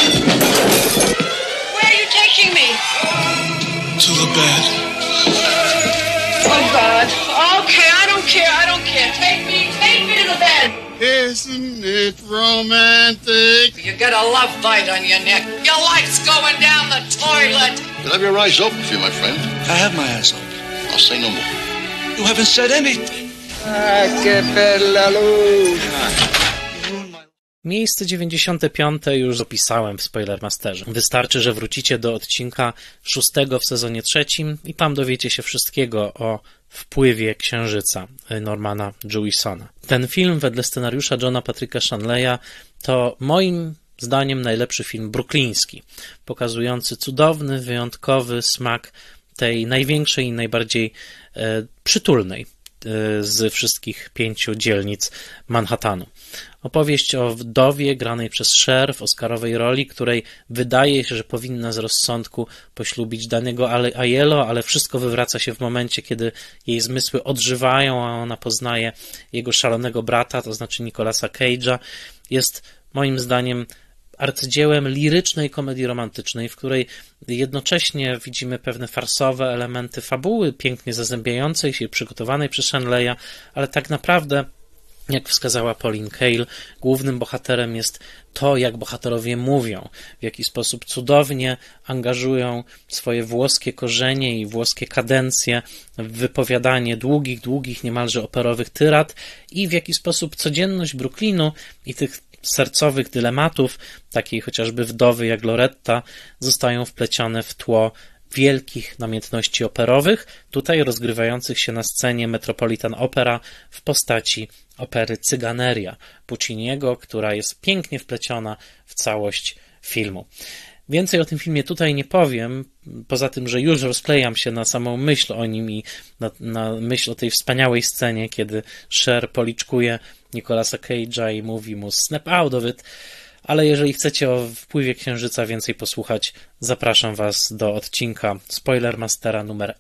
Where are you taking me? To the bed. Oh, God. Okay, I don't care. Take me to the bed. Isn't it romantic? You got a love bite on your neck. Your life's going down the toilet. You'll have your eyes open for you, my friend. I have my eyes open. I'll say no more. You haven't said anything. Que bella luna. Miejsce 95 już opisałem w Spoilermasterze. Wystarczy, że wrócicie do odcinka 6 w sezonie 3 i tam dowiecie się wszystkiego o wpływie Księżyca Normana Jewisona. Ten film wedle scenariusza Johna Patricka Shanleya to moim zdaniem najlepszy film brookliński, pokazujący cudowny, wyjątkowy smak tej największej i najbardziej przytulnej z wszystkich 5 dzielnic Manhattanu. Opowieść o wdowie granej przez Cher w oscarowej roli, której wydaje się, że powinna z rozsądku poślubić danego Aiello, ale wszystko wywraca się w momencie, kiedy jej zmysły odżywają, a ona poznaje jego szalonego brata, to znaczy Nicolasa Cage'a. Jest moim zdaniem arcydziełem lirycznej komedii romantycznej, w której jednocześnie widzimy pewne farsowe elementy fabuły, pięknie zazębiającej się, przygotowanej przez Shanleya, ale tak naprawdę, jak wskazała Pauline Kael, głównym bohaterem jest to, jak bohaterowie mówią, w jaki sposób cudownie angażują swoje włoskie korzenie i włoskie kadencje w wypowiadanie długich, niemalże operowych tyrad i w jaki sposób codzienność Brooklynu i tych sercowych dylematów, takiej chociażby wdowy jak Loretta, zostają wplecione w tło wielkich namiętności operowych, tutaj rozgrywających się na scenie Metropolitan Opera w postaci opery Cyganeria Pucciniego, która jest pięknie wpleciona w całość filmu. Więcej o tym filmie tutaj nie powiem, poza tym, że już rozklejam się na samą myśl o nim i na myśl o tej wspaniałej scenie, kiedy Cher policzkuje Nicolasa Cage'a i mówi mu snap out of it. Ale jeżeli chcecie o Wpływie Księżyca więcej posłuchać, zapraszam Was do odcinka Spoilermastera numer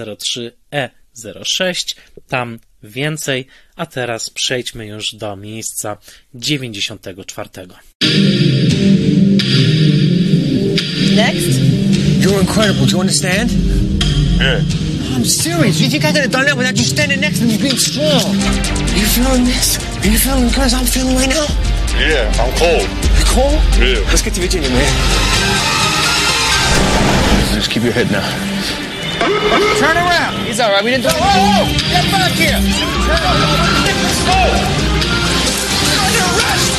S03E06. Tam więcej, a teraz przejdźmy już do miejsca 94. Next? You're incredible, do you understand? Yeah. I'm serious. You think I could have done that without you standing next to me being strong? Are you feeling this? Are you feeling good as I'm feeling right now? Yeah, I'm cold. You cold? Yeah. Let's get to Virginia, man. Just keep your head now. Turn around. He's all right. We didn't do it. Whoa! Get back here. Let's go. You're under arrest.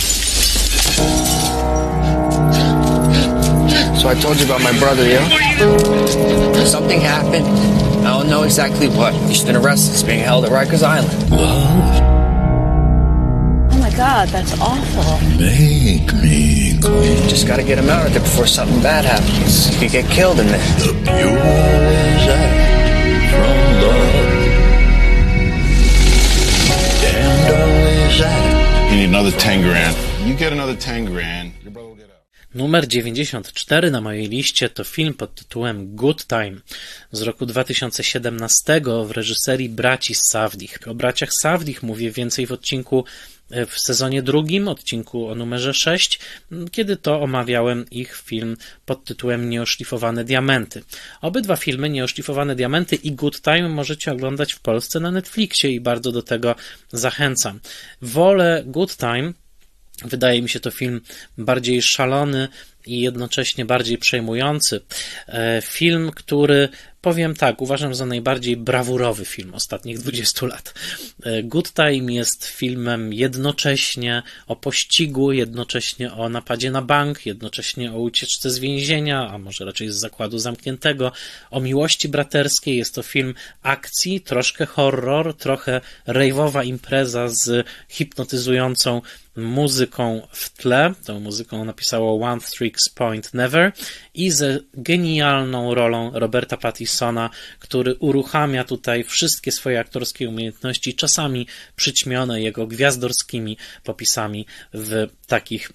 So I told you about my brother, yeah? Something happened. I don't know exactly what. He's been arrested. He's being held at Rikers Island. Love, Oh my God, that's awful. make me queen. Just gotta get him out of there before something bad happens. He could get killed in there. The pure result from love. And always at You need another 10 grand. You get another 10 grand. Your brother will get out. Numer 94 na mojej liście to film pod tytułem Good Time z roku 2017 w reżyserii braci Safdie. O braciach Safdie mówię więcej w sezonie drugim, odcinku o numerze 6, kiedy to omawiałem ich film pod tytułem Nieoszlifowane diamenty. Obydwa filmy, Nieoszlifowane diamenty i Good Time, możecie oglądać w Polsce na Netflixie i bardzo do tego zachęcam. Wolę Good Time. Wydaje mi się to film bardziej szalony i jednocześnie bardziej przejmujący. Film, który, powiem tak, uważam za najbardziej brawurowy film ostatnich 20 lat. Good Time jest filmem jednocześnie o pościgu, jednocześnie o napadzie na bank, jednocześnie o ucieczce z więzienia, a może raczej z zakładu zamkniętego, o miłości braterskiej. Jest to film akcji, troszkę horror, trochę rejwowa impreza z hipnotyzującą muzyką w tle. Tą muzyką napisało One Tricks Point Never i ze genialną rolą Roberta Pattinsona, który uruchamia tutaj wszystkie swoje aktorskie umiejętności, czasami przyćmione jego gwiazdorskimi popisami w takich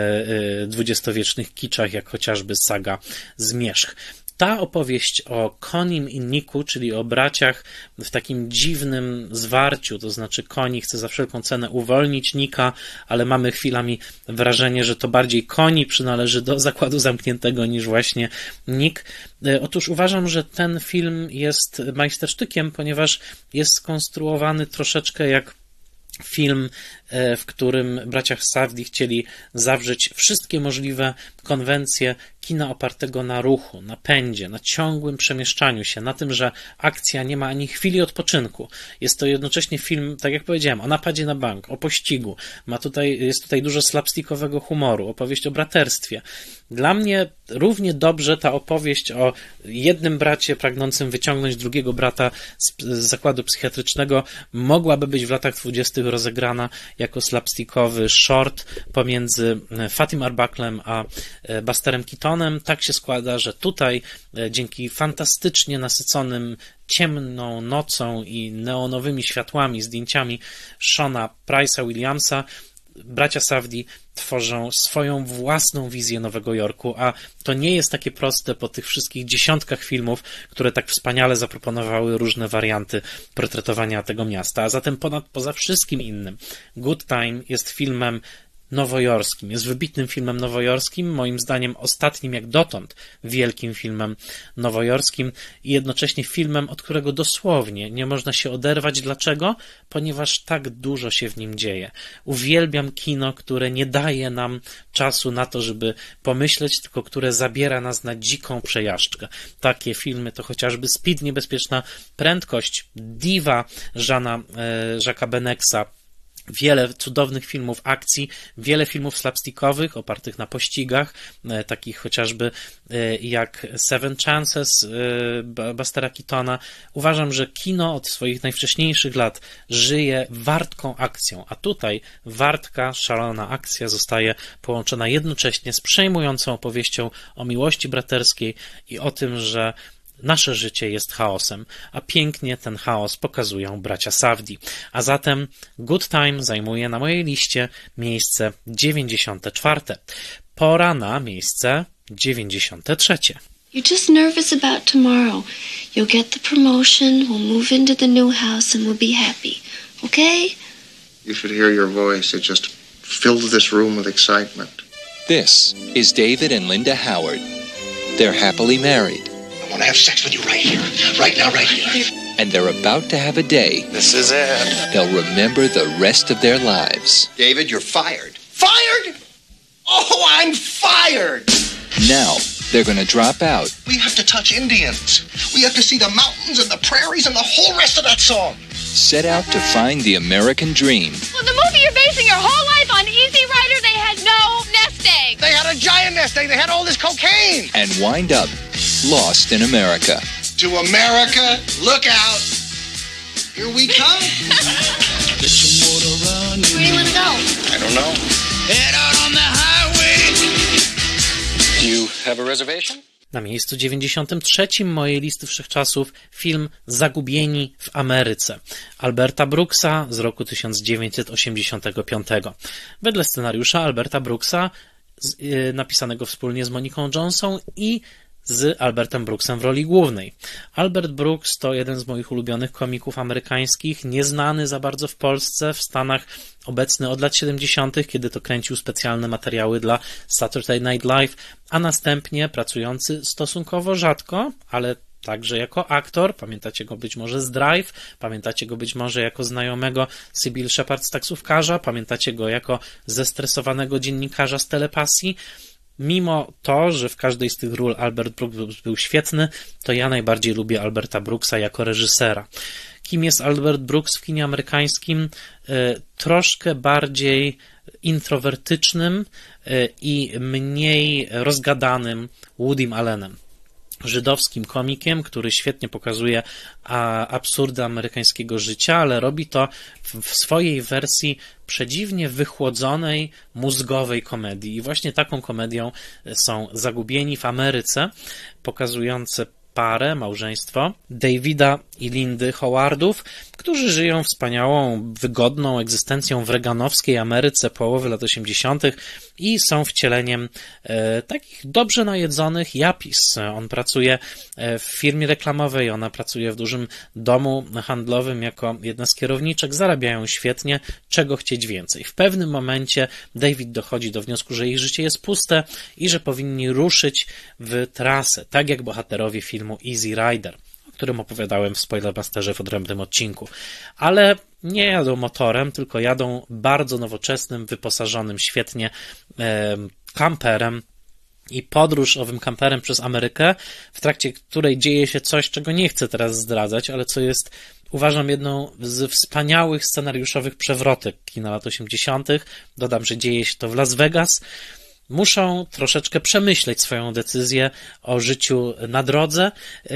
dwudziestowiecznych kiczach, jak chociażby saga Zmierzch. Ta opowieść o Conim i Niku, czyli o braciach w takim dziwnym zwarciu, to znaczy Connie chce za wszelką cenę uwolnić Nika, ale mamy chwilami wrażenie, że to bardziej Connie przynależy do zakładu zamkniętego niż właśnie Nick. Otóż uważam, że ten film jest majstersztykiem, ponieważ jest skonstruowany troszeczkę jak film, w którym bracia Safdie chcieli zawrzeć wszystkie możliwe konwencje kina opartego na ruchu, na pędzie, na ciągłym przemieszczaniu się, na tym, że akcja nie ma ani chwili odpoczynku. Jest to jednocześnie film, tak jak powiedziałem, o napadzie na bank, o pościgu. Jest tutaj dużo slapstickowego humoru, opowieść o braterstwie. Dla mnie równie dobrze ta opowieść o jednym bracie pragnącym wyciągnąć drugiego brata z zakładu psychiatrycznego mogłaby być w latach 20. rozegrana jako slapstickowy short pomiędzy Fatim Arbachlem a Busterem Keatonem. Tak się składa, że tutaj dzięki fantastycznie nasyconym ciemną nocą i neonowymi światłami, zdjęciami Shona Price'a Williamsa, bracia Safdie tworzą swoją własną wizję Nowego Jorku, a to nie jest takie proste po tych wszystkich dziesiątkach filmów, które tak wspaniale zaproponowały różne warianty portretowania tego miasta. A zatem poza wszystkim innym Good Time jest filmem nowojorskim, jest wybitnym filmem nowojorskim, moim zdaniem ostatnim jak dotąd wielkim filmem nowojorskim i jednocześnie filmem, od którego dosłownie nie można się oderwać. Dlaczego? Ponieważ tak dużo się w nim dzieje. Uwielbiam kino, które nie daje nam czasu na to, żeby pomyśleć, tylko które zabiera nas na dziką przejażdżkę. Takie filmy to chociażby Speed, Niebezpieczna prędkość, Diva Jacques'a Benexa, Wiele cudownych filmów akcji, wiele filmów slapstickowych opartych na pościgach, takich chociażby jak Seven Chances Bustera Keatona. Uważam, że kino od swoich najwcześniejszych lat żyje wartką akcją, a tutaj wartka, szalona akcja zostaje połączona jednocześnie z przejmującą opowieścią o miłości braterskiej i o tym, że nasze życie jest chaosem, a pięknie ten chaos pokazują bracia Safdie. A zatem Good Time zajmuje na mojej liście miejsce 94. Pora na miejsce 93. You're just nervous about tomorrow. You'll get the promotion, we'll move into the new house and we'll be happy. Okay? You should hear your voice. It just filled this room with excitement. This is David and Linda Howard. They're happily married. I want to have sex with you right here. Right now, right here. And they're about to have a day. This is it. They'll remember the rest of their lives. David, you're fired. Fired? Oh, I'm fired! Now, they're going to drop out. We have to touch Indians. We have to see the mountains and the prairies and the whole rest of that song. Set out to find the American dream. Well, the movie you're basing your whole life on, Easy Rider, they had no nest egg. They had a giant nest egg. They had all this cocaine. And wind up lost in America. To America, look out. Here we come. Where do you want to go? I don't know. Head out on the highway. Do you have a reservation? Na miejscu 93 mojej listy wszechczasów film Zagubieni w Ameryce Alberta Brooksa z roku 1985. Wedle scenariusza Alberta Brooksa, napisanego wspólnie z Moniką Jonesą i z Albertem Brooksem w roli głównej. Albert Brooks to jeden z moich ulubionych komików amerykańskich, nieznany za bardzo w Polsce, w Stanach obecny od lat 70., kiedy to kręcił specjalne materiały dla Saturday Night Live, a następnie pracujący stosunkowo rzadko, ale także jako aktor. Pamiętacie go być może z Drive, pamiętacie go być może jako znajomego Sybil Shepherd z Taksówkarza, pamiętacie go jako zestresowanego dziennikarza z Telepasji. Mimo to, że w każdej z tych ról Albert Brooks był świetny, to ja najbardziej lubię Alberta Brooksa jako reżysera. Kim jest Albert Brooks w kinie amerykańskim? Troszkę bardziej introwertycznym i mniej rozgadanym Woodym Allenem. Żydowskim komikiem, który świetnie pokazuje absurdy amerykańskiego życia, ale robi to w swojej wersji przedziwnie wychłodzonej, mózgowej komedii. I właśnie taką komedią są Zagubieni w Ameryce, pokazujące parę, małżeństwo Davida i Lindy Howardów, którzy żyją wspaniałą, wygodną egzystencją w reaganowskiej Ameryce połowy lat 80. i są wcieleniem takich dobrze najedzonych japis. On pracuje w firmie reklamowej, ona pracuje w dużym domu handlowym jako jedna z kierowniczek, zarabiają świetnie, czego chcieć więcej. W pewnym momencie David dochodzi do wniosku, że ich życie jest puste i że powinni ruszyć w trasę, tak jak bohaterowie filmu Easy Rider, o którym opowiadałem w Spoilermasterze w odrębnym odcinku. Ale nie jadą motorem, tylko jadą bardzo nowoczesnym, wyposażonym świetnie kamperem. I podróż owym kamperem przez Amerykę, w trakcie której dzieje się coś, czego nie chcę teraz zdradzać, ale co jest, uważam, jedną z wspaniałych scenariuszowych przewrotek kina lat 80. Dodam, że dzieje się to w Las Vegas. Muszą troszeczkę przemyśleć swoją decyzję o życiu na drodze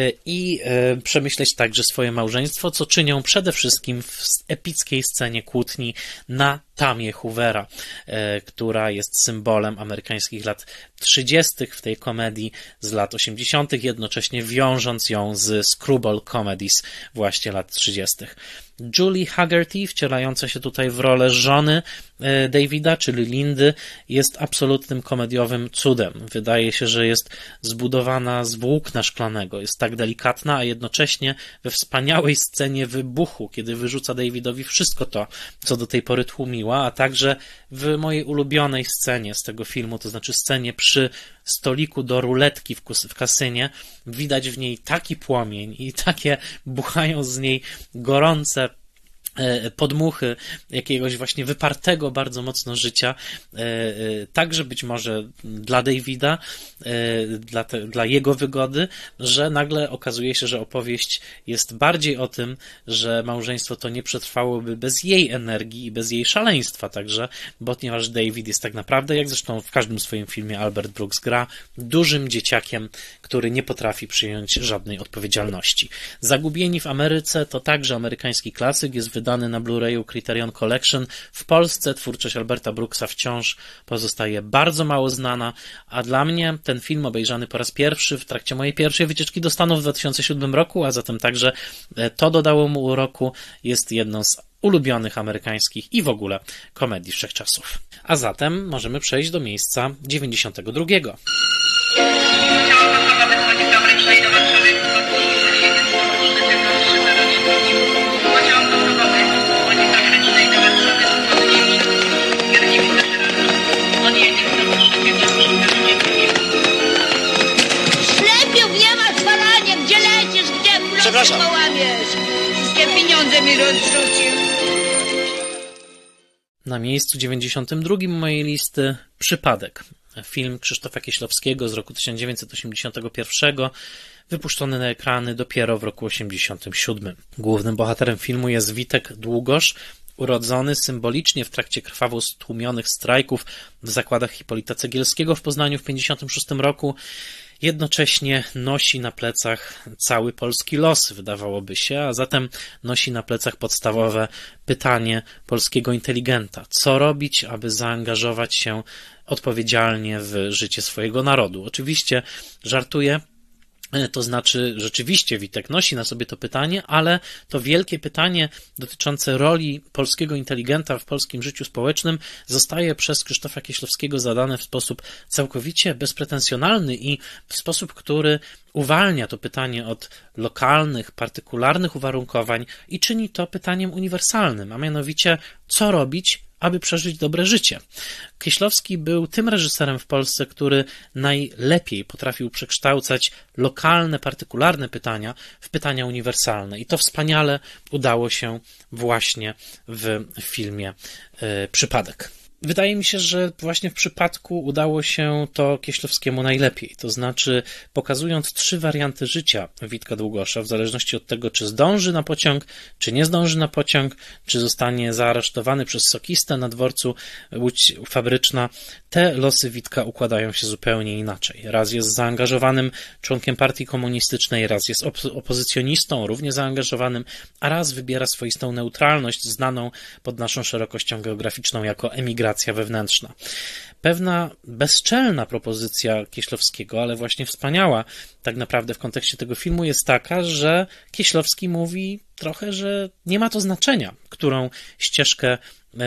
i przemyśleć także swoje małżeństwo, co czynią przede wszystkim w epickiej scenie kłótni na Tamie Hoovera, która jest symbolem amerykańskich lat 30. w tej komedii z lat 80., jednocześnie wiążąc ją z screwball comedies właśnie lat 30. Julie Haggerty, wcielająca się tutaj w rolę żony Davida, czyli Lindy, jest absolutnym komediowym cudem. Wydaje się, że jest zbudowana z włókna szklanego, jest tak delikatna, a jednocześnie we wspaniałej scenie wybuchu, kiedy wyrzuca Davidowi wszystko to, co do tej pory tłumiła, a także w mojej ulubionej scenie z tego filmu, to znaczy scenie przy stoliku do ruletki w kasynie, widać w niej taki płomień i takie buchają z niej gorące podmuchy jakiegoś właśnie wypartego bardzo mocno życia, także być może dla Davida, dla jego wygody, że nagle okazuje się, że opowieść jest bardziej o tym, że małżeństwo to nie przetrwałoby bez jej energii i bez jej szaleństwa także, ponieważ David jest tak naprawdę, jak zresztą w każdym swoim filmie Albert Brooks gra, dużym dzieciakiem, który nie potrafi przyjąć żadnej odpowiedzialności. Zagubieni w Ameryce to także amerykański klasyk, jest wydany na Blu-rayu Criterion Collection. W Polsce twórczość Alberta Brooksa wciąż pozostaje bardzo mało znana, a dla mnie ten film obejrzany po raz pierwszy w trakcie mojej pierwszej wycieczki do Stanów w 2007 roku, a zatem także to dodało mu uroku, jest jedną z ulubionych amerykańskich i w ogóle komedii wszechczasów. A zatem możemy przejść do miejsca 92. Przepraszam. Wszystkie pieniądze mi rozrzucił. Na miejscu 92 mojej listy Przypadek. Film Krzysztofa Kieślowskiego z roku 1981, wypuszczony na ekrany dopiero w roku 1987. Głównym bohaterem filmu jest Witek Długosz, urodzony symbolicznie w trakcie krwawo stłumionych strajków w zakładach Hipolita Cegielskiego w Poznaniu w 1956 roku. Jednocześnie nosi na plecach cały polski los, wydawałoby się, a zatem nosi na plecach podstawowe pytanie polskiego inteligenta. Co robić, aby zaangażować się odpowiedzialnie w życie swojego narodu? Oczywiście żartuję. To znaczy, rzeczywiście Witek nosi na sobie to pytanie, ale to wielkie pytanie dotyczące roli polskiego inteligenta w polskim życiu społecznym zostaje przez Krzysztofa Kieślowskiego zadane w sposób całkowicie bezpretensjonalny i w sposób, który uwalnia to pytanie od lokalnych, partykularnych uwarunkowań i czyni to pytaniem uniwersalnym, a mianowicie co robić, aby przeżyć dobre życie. Kieślowski był tym reżyserem w Polsce, który najlepiej potrafił przekształcać lokalne, partykularne pytania w pytania uniwersalne. I to wspaniale udało się właśnie w filmie Przypadek. Wydaje mi się, że właśnie w Przypadku udało się to Kieślowskiemu najlepiej. To znaczy, pokazując 3 warianty życia Witka Długosza, w zależności od tego, czy zdąży na pociąg, czy nie zdąży na pociąg, czy zostanie zaaresztowany przez sokistę na dworcu Łódź Fabryczna, te losy Witka układają się zupełnie inaczej. Raz jest zaangażowanym członkiem partii komunistycznej, raz jest opozycjonistą, równie zaangażowanym, a raz wybiera swoistą neutralność, znaną pod naszą szerokością geograficzną jako emigracja wewnętrzna. Pewna bezczelna propozycja Kieślowskiego, ale właśnie wspaniała tak naprawdę w kontekście tego filmu jest taka, że Kieślowski mówi trochę, że nie ma to znaczenia, którą ścieżkę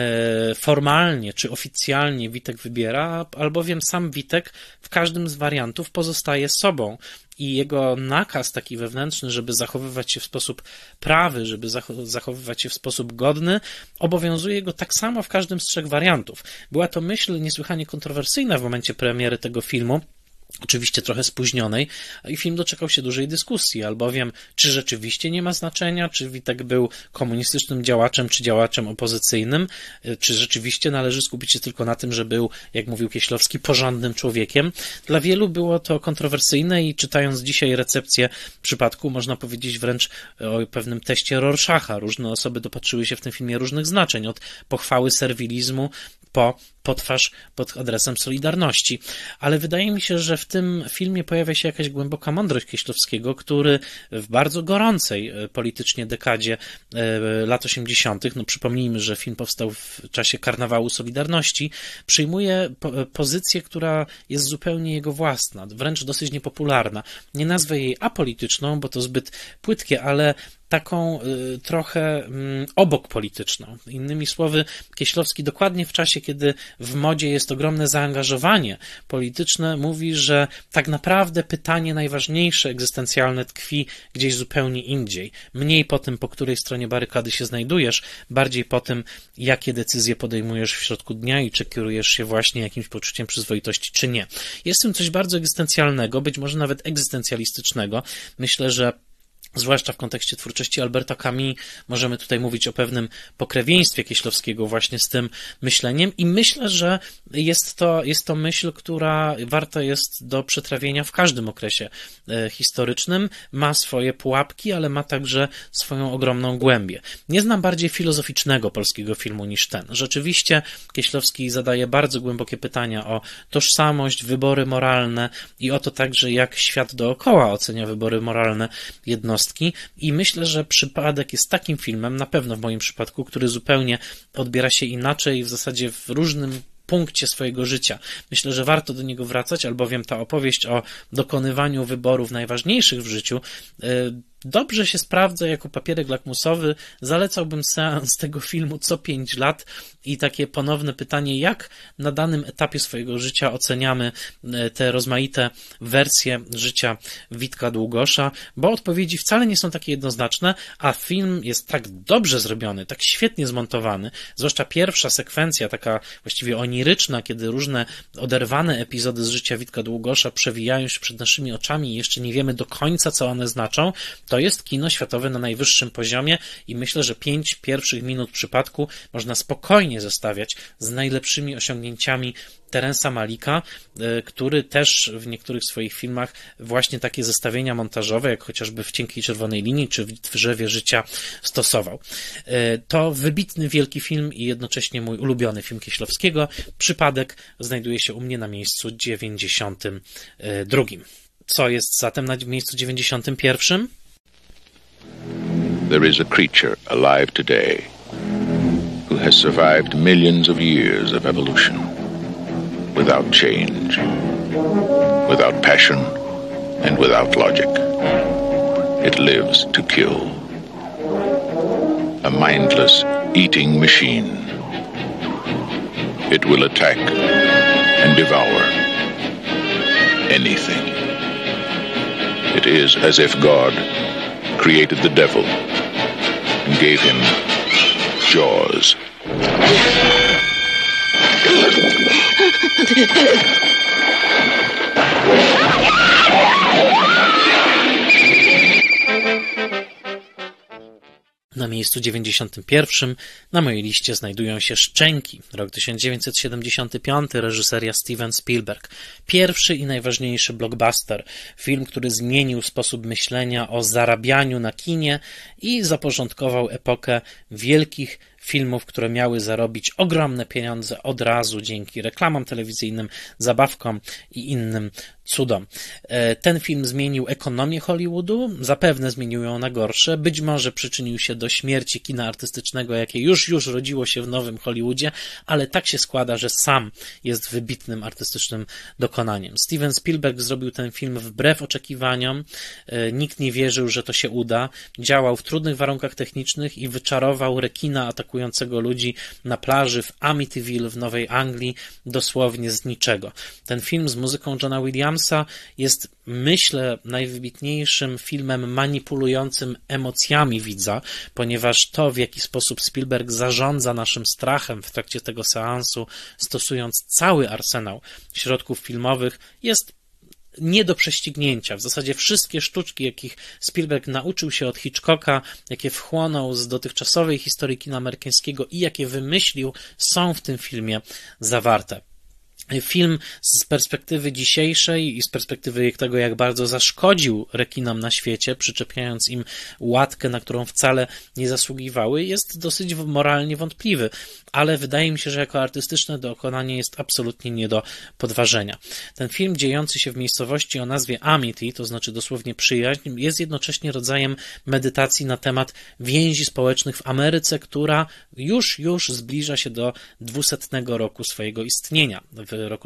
formalnie czy oficjalnie Witek wybiera, albowiem sam Witek w każdym z wariantów pozostaje sobą i jego nakaz taki wewnętrzny, żeby zachowywać się w sposób prawy, żeby zachowywać się w sposób godny, obowiązuje go tak samo w każdym z 3 wariantów. Była to myśl niesłychanie kontrowersyjna w momencie premiery tego filmu, oczywiście trochę spóźnionej, i film doczekał się dużej dyskusji, albowiem czy rzeczywiście nie ma znaczenia, czy Witek był komunistycznym działaczem, czy działaczem opozycyjnym, czy rzeczywiście należy skupić się tylko na tym, że był, jak mówił Kieślowski, porządnym człowiekiem. Dla wielu było to kontrowersyjne i czytając dzisiaj recepcję Przypadku, można powiedzieć wręcz o pewnym teście Rorschacha. Różne osoby dopatrzyły się w tym filmie różnych znaczeń, od pochwały serwilizmu po potwarz pod adresem Solidarności. Ale wydaje mi się, że w tym filmie pojawia się jakaś głęboka mądrość Kieślowskiego, który w bardzo gorącej politycznie dekadzie lat 80., no przypomnijmy, że film powstał w czasie karnawału Solidarności, przyjmuje pozycję, która jest zupełnie jego własna, wręcz dosyć niepopularna. Nie nazwę jej apolityczną, bo to zbyt płytkie, ale taką trochę obok polityczną. Innymi słowy, Kieślowski dokładnie w czasie, kiedy w modzie jest ogromne zaangażowanie polityczne, mówi, że tak naprawdę pytanie najważniejsze, egzystencjalne tkwi gdzieś zupełnie indziej. Mniej po tym, po której stronie barykady się znajdujesz, bardziej po tym, jakie decyzje podejmujesz w środku dnia i czy kierujesz się właśnie jakimś poczuciem przyzwoitości, czy nie. Jest w tym coś bardzo egzystencjalnego, być może nawet egzystencjalistycznego. Myślę, że zwłaszcza w kontekście twórczości Alberta Camus, możemy tutaj mówić o pewnym pokrewieństwie Kieślowskiego właśnie z tym myśleniem i myślę, że jest to myśl, która warta jest do przetrawienia w każdym okresie historycznym. Ma swoje pułapki, ale ma także swoją ogromną głębię. Nie znam bardziej filozoficznego polskiego filmu niż ten. Rzeczywiście Kieślowski zadaje bardzo głębokie pytania o tożsamość, wybory moralne i o to także, jak świat dookoła ocenia wybory moralne jednostki. I myślę, że Przypadek jest takim filmem, na pewno w moim przypadku, który zupełnie odbiera się inaczej, w zasadzie w różnym punkcie swojego życia. Myślę, że warto do niego wracać, albowiem ta opowieść o dokonywaniu wyborów najważniejszych w życiu dobrze się sprawdza jako papierek lakmusowy. Zalecałbym seans tego filmu co 5 lat i takie ponowne pytanie, jak na danym etapie swojego życia oceniamy te rozmaite wersje życia Witka Długosza, bo odpowiedzi wcale nie są takie jednoznaczne, a film jest tak dobrze zrobiony, tak świetnie zmontowany, zwłaszcza pierwsza sekwencja, taka właściwie oniryczna, kiedy różne oderwane epizody z życia Witka Długosza przewijają się przed naszymi oczami i jeszcze nie wiemy do końca, co one znaczą. To jest kino światowe na najwyższym poziomie i myślę, że 5 pierwszych minut Przypadku można spokojnie zestawiać z najlepszymi osiągnięciami Terensa Malika, który też w niektórych swoich filmach właśnie takie zestawienia montażowe, jak chociażby w Cienkiej Czerwonej Linii czy w Drzewie Życia stosował. To wybitny, wielki film i jednocześnie mój ulubiony film Kieślowskiego. Przypadek znajduje się u mnie na miejscu 92. Co jest zatem na miejscu 91? There is a creature alive today who has survived millions of years of evolution without change, without passion, and without logic. It lives to kill. A mindless eating machine. It will attack and devour anything. It is as if God created the devil and gave him jaws. Na miejscu 91 na mojej liście znajdują się Szczęki, rok 1975, reżyseria Steven Spielberg. Pierwszy i najważniejszy blockbuster, film, który zmienił sposób myślenia o zarabianiu na kinie i zaporządkował epokę wielkich filmów, które miały zarobić ogromne pieniądze od razu dzięki reklamom telewizyjnym, zabawkom i innym cudom. Ten film zmienił ekonomię Hollywoodu, zapewne zmienił ją na gorsze, być może przyczynił się do śmierci kina artystycznego, jakie już rodziło się w nowym Hollywoodzie, ale tak się składa, że sam jest wybitnym artystycznym dokonaniem. Steven Spielberg zrobił ten film wbrew oczekiwaniom, nikt nie wierzył, że to się uda, działał w trudnych warunkach technicznych i wyczarował rekina atakującego ludzi na plaży w Amityville w Nowej Anglii dosłownie z niczego. Ten film z muzyką Johna Williamsa jest, myślę, najwybitniejszym filmem manipulującym emocjami widza, ponieważ to, w jaki sposób Spielberg zarządza naszym strachem w trakcie tego seansu, stosując cały arsenał środków filmowych, jest nie do prześcignięcia. W zasadzie wszystkie sztuczki, jakich Spielberg nauczył się od Hitchcocka, jakie wchłonął z dotychczasowej historii kina amerykańskiego i jakie wymyślił, są w tym filmie zawarte. Film z perspektywy dzisiejszej i z perspektywy tego, jak bardzo zaszkodził rekinom na świecie, przyczepiając im łatkę, na którą wcale nie zasługiwały, jest dosyć moralnie wątpliwy, ale wydaje mi się, że jako artystyczne dokonanie jest absolutnie nie do podważenia. Ten film, dziejący się w miejscowości o nazwie Amity, to znaczy dosłownie przyjaźń, jest jednocześnie rodzajem medytacji na temat więzi społecznych w Ameryce, która już zbliża się do 200. roku swojego istnienia. W roku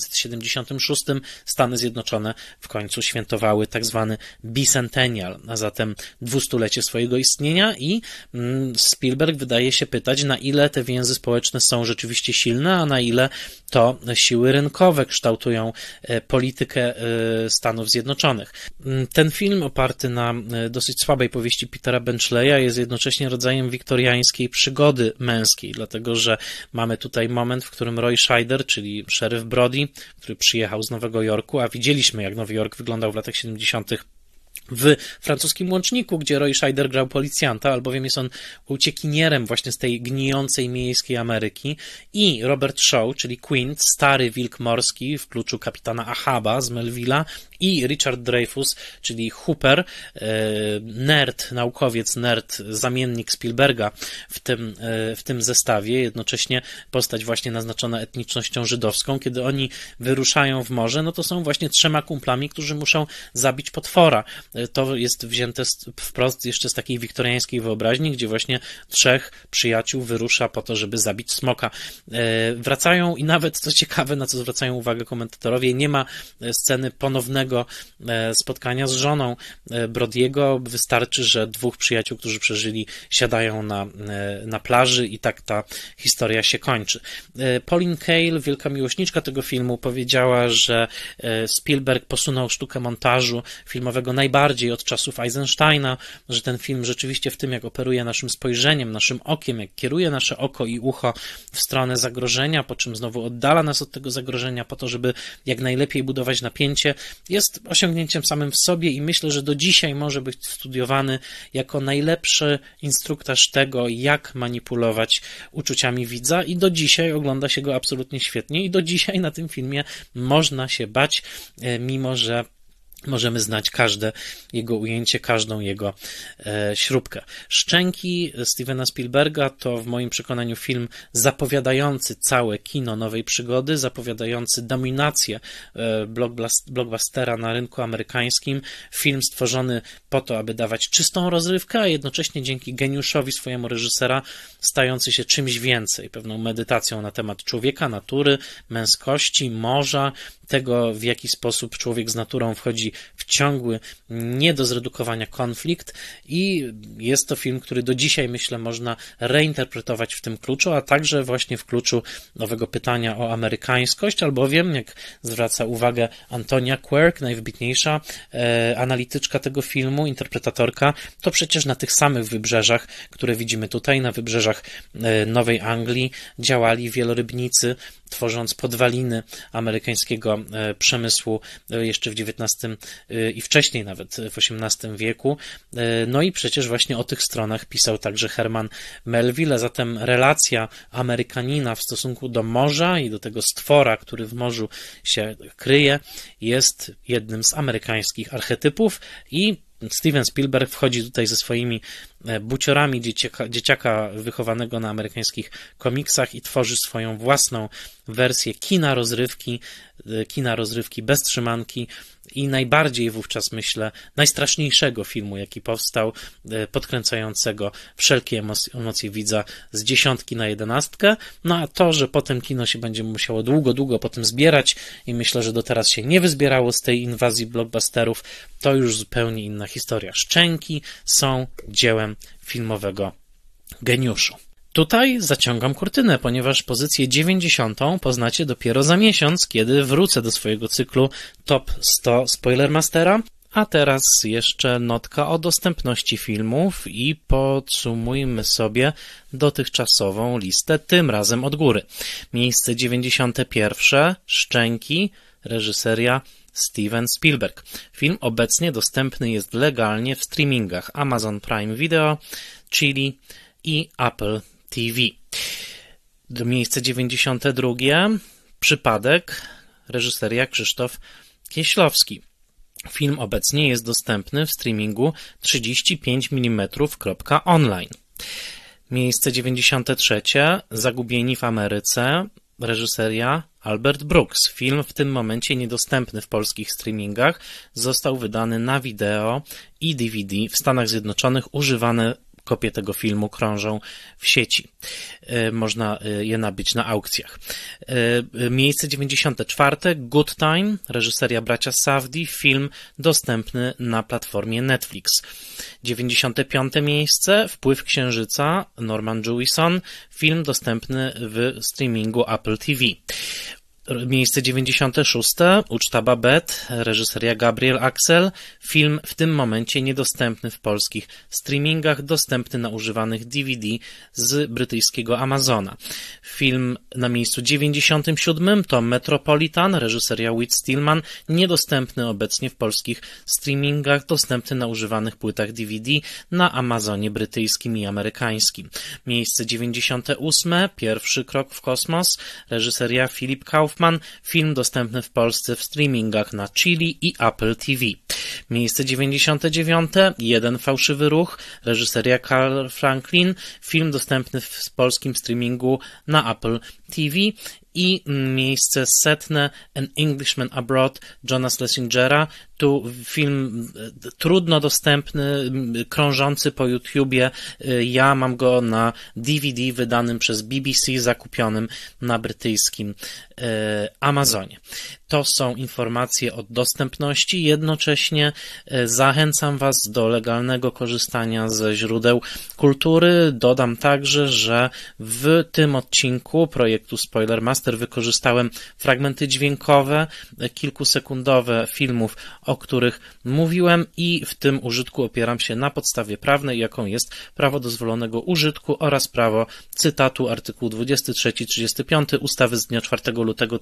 1976 Stany Zjednoczone w końcu świętowały tak zwany bicentennial, a zatem 200-lecie swojego istnienia i Spielberg wydaje się pytać, na ile te więzy społeczne są rzeczywiście silne, a na ile to siły rynkowe kształtują politykę Stanów Zjednoczonych. Ten film, oparty na dosyć słabej powieści Petera Benchleya, jest jednocześnie rodzajem wiktoriańskiej przygody męskiej, dlatego że mamy tutaj moment, w którym Roy Scheider, czyli szeryf Brody, który przyjechał z Nowego Jorku, a widzieliśmy, jak Nowy Jork wyglądał w latach 70. w francuskim Łączniku, gdzie Roy Scheider grał policjanta, albowiem jest on uciekinierem właśnie z tej gnijącej miejskiej Ameryki, i Robert Shaw, czyli Quint, stary wilk morski w kluczu kapitana Ahaba z Melville'a, i Richard Dreyfuss, czyli Hooper, nerd, naukowiec, nerd, zamiennik Spielberga w tym zestawie, jednocześnie postać właśnie naznaczona etnicznością żydowską. Kiedy oni wyruszają w morze, no to są właśnie 3 kumplami, którzy muszą zabić potwora. To jest wzięte wprost jeszcze z takiej wiktoriańskiej wyobraźni, gdzie właśnie 3 przyjaciół wyrusza po to, żeby zabić smoka. Wracają i nawet, co ciekawe, na co zwracają uwagę komentatorowie, nie ma sceny ponownego spotkania z żoną Brodiego. Wystarczy, że 2 przyjaciół, którzy przeżyli, siadają na plaży i tak ta historia się kończy. Pauline Kael, wielka miłośniczka tego filmu, powiedziała, że Spielberg posunął sztukę montażu filmowego najbardziej od czasów Eisensteina, że ten film rzeczywiście w tym, jak operuje naszym spojrzeniem, naszym okiem, jak kieruje nasze oko i ucho w stronę zagrożenia, po czym znowu oddala nas od tego zagrożenia po to, żeby jak najlepiej budować napięcie, jest osiągnięciem samym w sobie i myślę, że do dzisiaj może być studiowany jako najlepszy instruktaż tego, jak manipulować uczuciami widza, i do dzisiaj ogląda się go absolutnie świetnie i do dzisiaj na tym filmie można się bać, mimo że możemy znać każde jego ujęcie, każdą jego śrubkę. Szczęki Stevena Spielberga to w moim przekonaniu film zapowiadający całe kino nowej przygody, zapowiadający dominację blockbustera na rynku amerykańskim. Film stworzony po to, aby dawać czystą rozrywkę, a jednocześnie dzięki geniuszowi swojemu reżysera stający się czymś więcej, pewną medytacją na temat człowieka, natury, męskości, morza, tego, w jaki sposób człowiek z naturą wchodzi w ciągły, nie do zredukowania konflikt, i jest to film, który do dzisiaj, myślę, można reinterpretować w tym kluczu, a także właśnie w kluczu nowego pytania o amerykańskość, albowiem, jak zwraca uwagę Antonia Quirk, najwybitniejsza analityczka tego filmu, interpretatorka, to przecież na tych samych wybrzeżach, które widzimy tutaj, na wybrzeżach Nowej Anglii, działali wielorybnicy, tworząc podwaliny amerykańskiego przemysłu jeszcze w XIX i wcześniej nawet w XVIII wieku. No i przecież właśnie o tych stronach pisał także Herman Melville, a zatem relacja Amerykanina w stosunku do morza i do tego stwora, który w morzu się kryje, jest jednym z amerykańskich archetypów, i Steven Spielberg wchodzi tutaj ze swoimi buciorami dzieciaka wychowanego na amerykańskich komiksach i tworzy swoją własną wersję kina rozrywki bez trzymanki i najbardziej wówczas, myślę, najstraszniejszego filmu, jaki powstał, podkręcającego wszelkie emocje widza z 10 na 11. No a to, że potem kino się będzie musiało długo potem zbierać i myślę, że do teraz się nie wyzbierało z tej inwazji blockbusterów, to już zupełnie inna historia. Szczęki są dziełem filmowego geniuszu. Tutaj zaciągam kurtynę, ponieważ pozycję 90 poznacie dopiero za miesiąc, kiedy wrócę do swojego cyklu Top 100 Spoilermastera. A teraz jeszcze notka o dostępności filmów i podsumujmy sobie dotychczasową listę, tym razem od góry. Miejsce 91. Szczęki, reżyseria Steven Spielberg. Film obecnie dostępny jest legalnie w streamingach Amazon Prime Video, Chili i Apple TV. Miejsce 92. Przypadek, reżyseria Krzysztof Kieślowski. Film obecnie jest dostępny w streamingu 35mm.online. Miejsce 93. Zagubieni w Ameryce, reżyseria Albert Brooks. Film w tym momencie niedostępny w polskich streamingach. Został wydany na wideo i DVD w Stanach Zjednoczonych. Używane kopie tego filmu krążą w sieci. Można je nabyć na aukcjach. Miejsce 94. Good Time, reżyseria bracia Safdie, film dostępny na platformie Netflix. 95. miejsce, Wpływ Księżyca, Norman Jewison, film dostępny w streamingu Apple TV. Miejsce 96. Uczta Babette, reżyseria Gabriel Axel. Film w tym momencie niedostępny w polskich streamingach, dostępny na używanych DVD z brytyjskiego Amazona. Film na miejscu 97. to Metropolitan, reżyseria Whit Stillman, niedostępny obecnie w polskich streamingach, dostępny na używanych płytach DVD na Amazonie brytyjskim i amerykańskim. Miejsce 98. Pierwszy krok w kosmos, reżyseria Philip Kaufman, film dostępny w Polsce w streamingach na Chili i Apple TV. Miejsce 99. Jeden fałszywy ruch, reżyseria Carl Franklin, film dostępny w polskim streamingu na Apple TV. I miejsce 100. An Englishman Abroad, Johna Schlesingera. Tu film trudno dostępny, krążący po YouTubie. Ja mam go na DVD wydanym przez BBC, zakupionym na brytyjskim Amazonie. To są informacje o dostępności. Jednocześnie zachęcam Was do legalnego korzystania ze źródeł kultury. Dodam także, że w tym odcinku projektu Spoilermaster wykorzystałem fragmenty dźwiękowe, kilkusekundowe filmów, o których mówiłem, i w tym użytku opieram się na podstawie prawnej, jaką jest prawo dozwolonego użytku oraz prawo cytatu artykuł 23-35 ustawy z dnia 4 lutego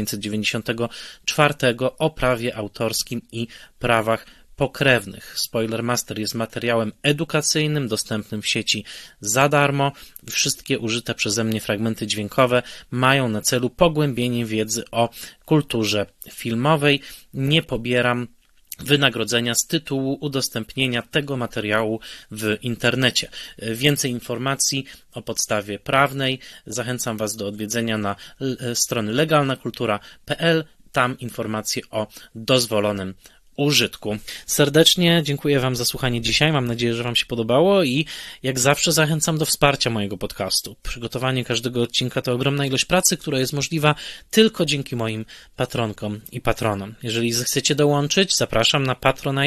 1994 o prawie autorskim i prawach pokrewnych. Spoilermaster jest materiałem edukacyjnym, dostępnym w sieci za darmo. Wszystkie użyte przeze mnie fragmenty dźwiękowe mają na celu pogłębienie wiedzy o kulturze filmowej. Nie pobieram wynagrodzenia z tytułu udostępnienia tego materiału w internecie. Więcej informacji o podstawie prawnej zachęcam Was do odwiedzenia na strony legalnakultura.pl. Tam informacje o dozwolonym użytku. Serdecznie dziękuję Wam za słuchanie dzisiaj. Mam nadzieję, że Wam się podobało i jak zawsze zachęcam do wsparcia mojego podcastu. Przygotowanie każdego odcinka to ogromna ilość pracy, która jest możliwa tylko dzięki moim patronkom i patronom. Jeżeli zechcecie dołączyć, zapraszam na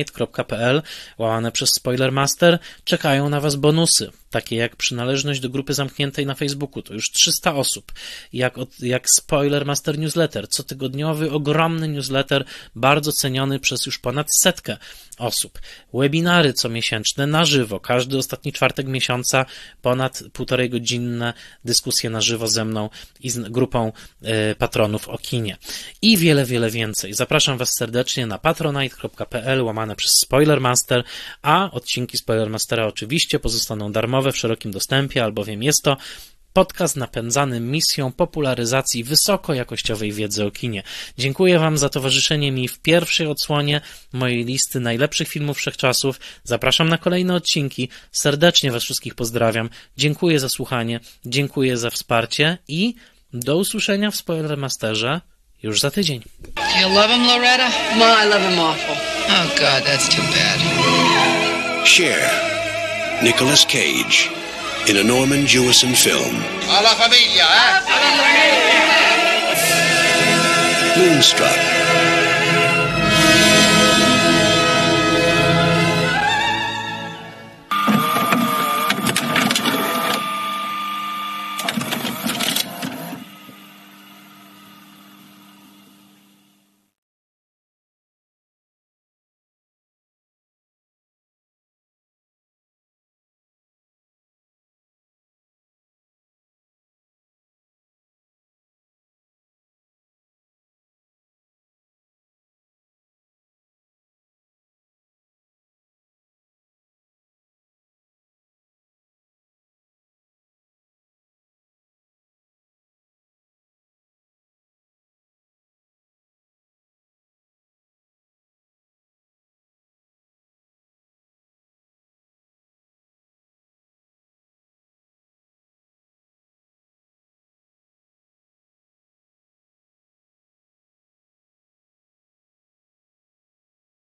patronite.pl/Spoilermaster. Czekają na Was bonusy, takie jak przynależność do grupy zamkniętej na Facebooku, to już 300 osób, jak Spoilermaster Newsletter, cotygodniowy, ogromny newsletter, bardzo ceniony przez już ponad 100 osób. Webinary comiesięczne na żywo, każdy ostatni czwartek miesiąca, ponad 1,5 godzinne dyskusje na żywo ze mną i z grupą patronów o kinie. I wiele, wiele więcej. Zapraszam Was serdecznie na patronite.pl/Spoilermaster, a odcinki Spoilermastera oczywiście pozostaną darmowe w szerokim dostępie, albowiem jest to podcast napędzany misją popularyzacji wysokojakościowej wiedzy o kinie. Dziękuję Wam za towarzyszenie mi w pierwszej odsłonie mojej listy najlepszych filmów wszechczasów. Zapraszam na kolejne odcinki. Serdecznie Was wszystkich pozdrawiam. Dziękuję za słuchanie, dziękuję za wsparcie i do usłyszenia w Spoilermasterze już za tydzień. You love him, Loretta? Ma, I love him awful. Oh, God, that's too bad. Cher, Nicolas Cage, in a Norman Jewison film. A la familia, eh? Moonstruck,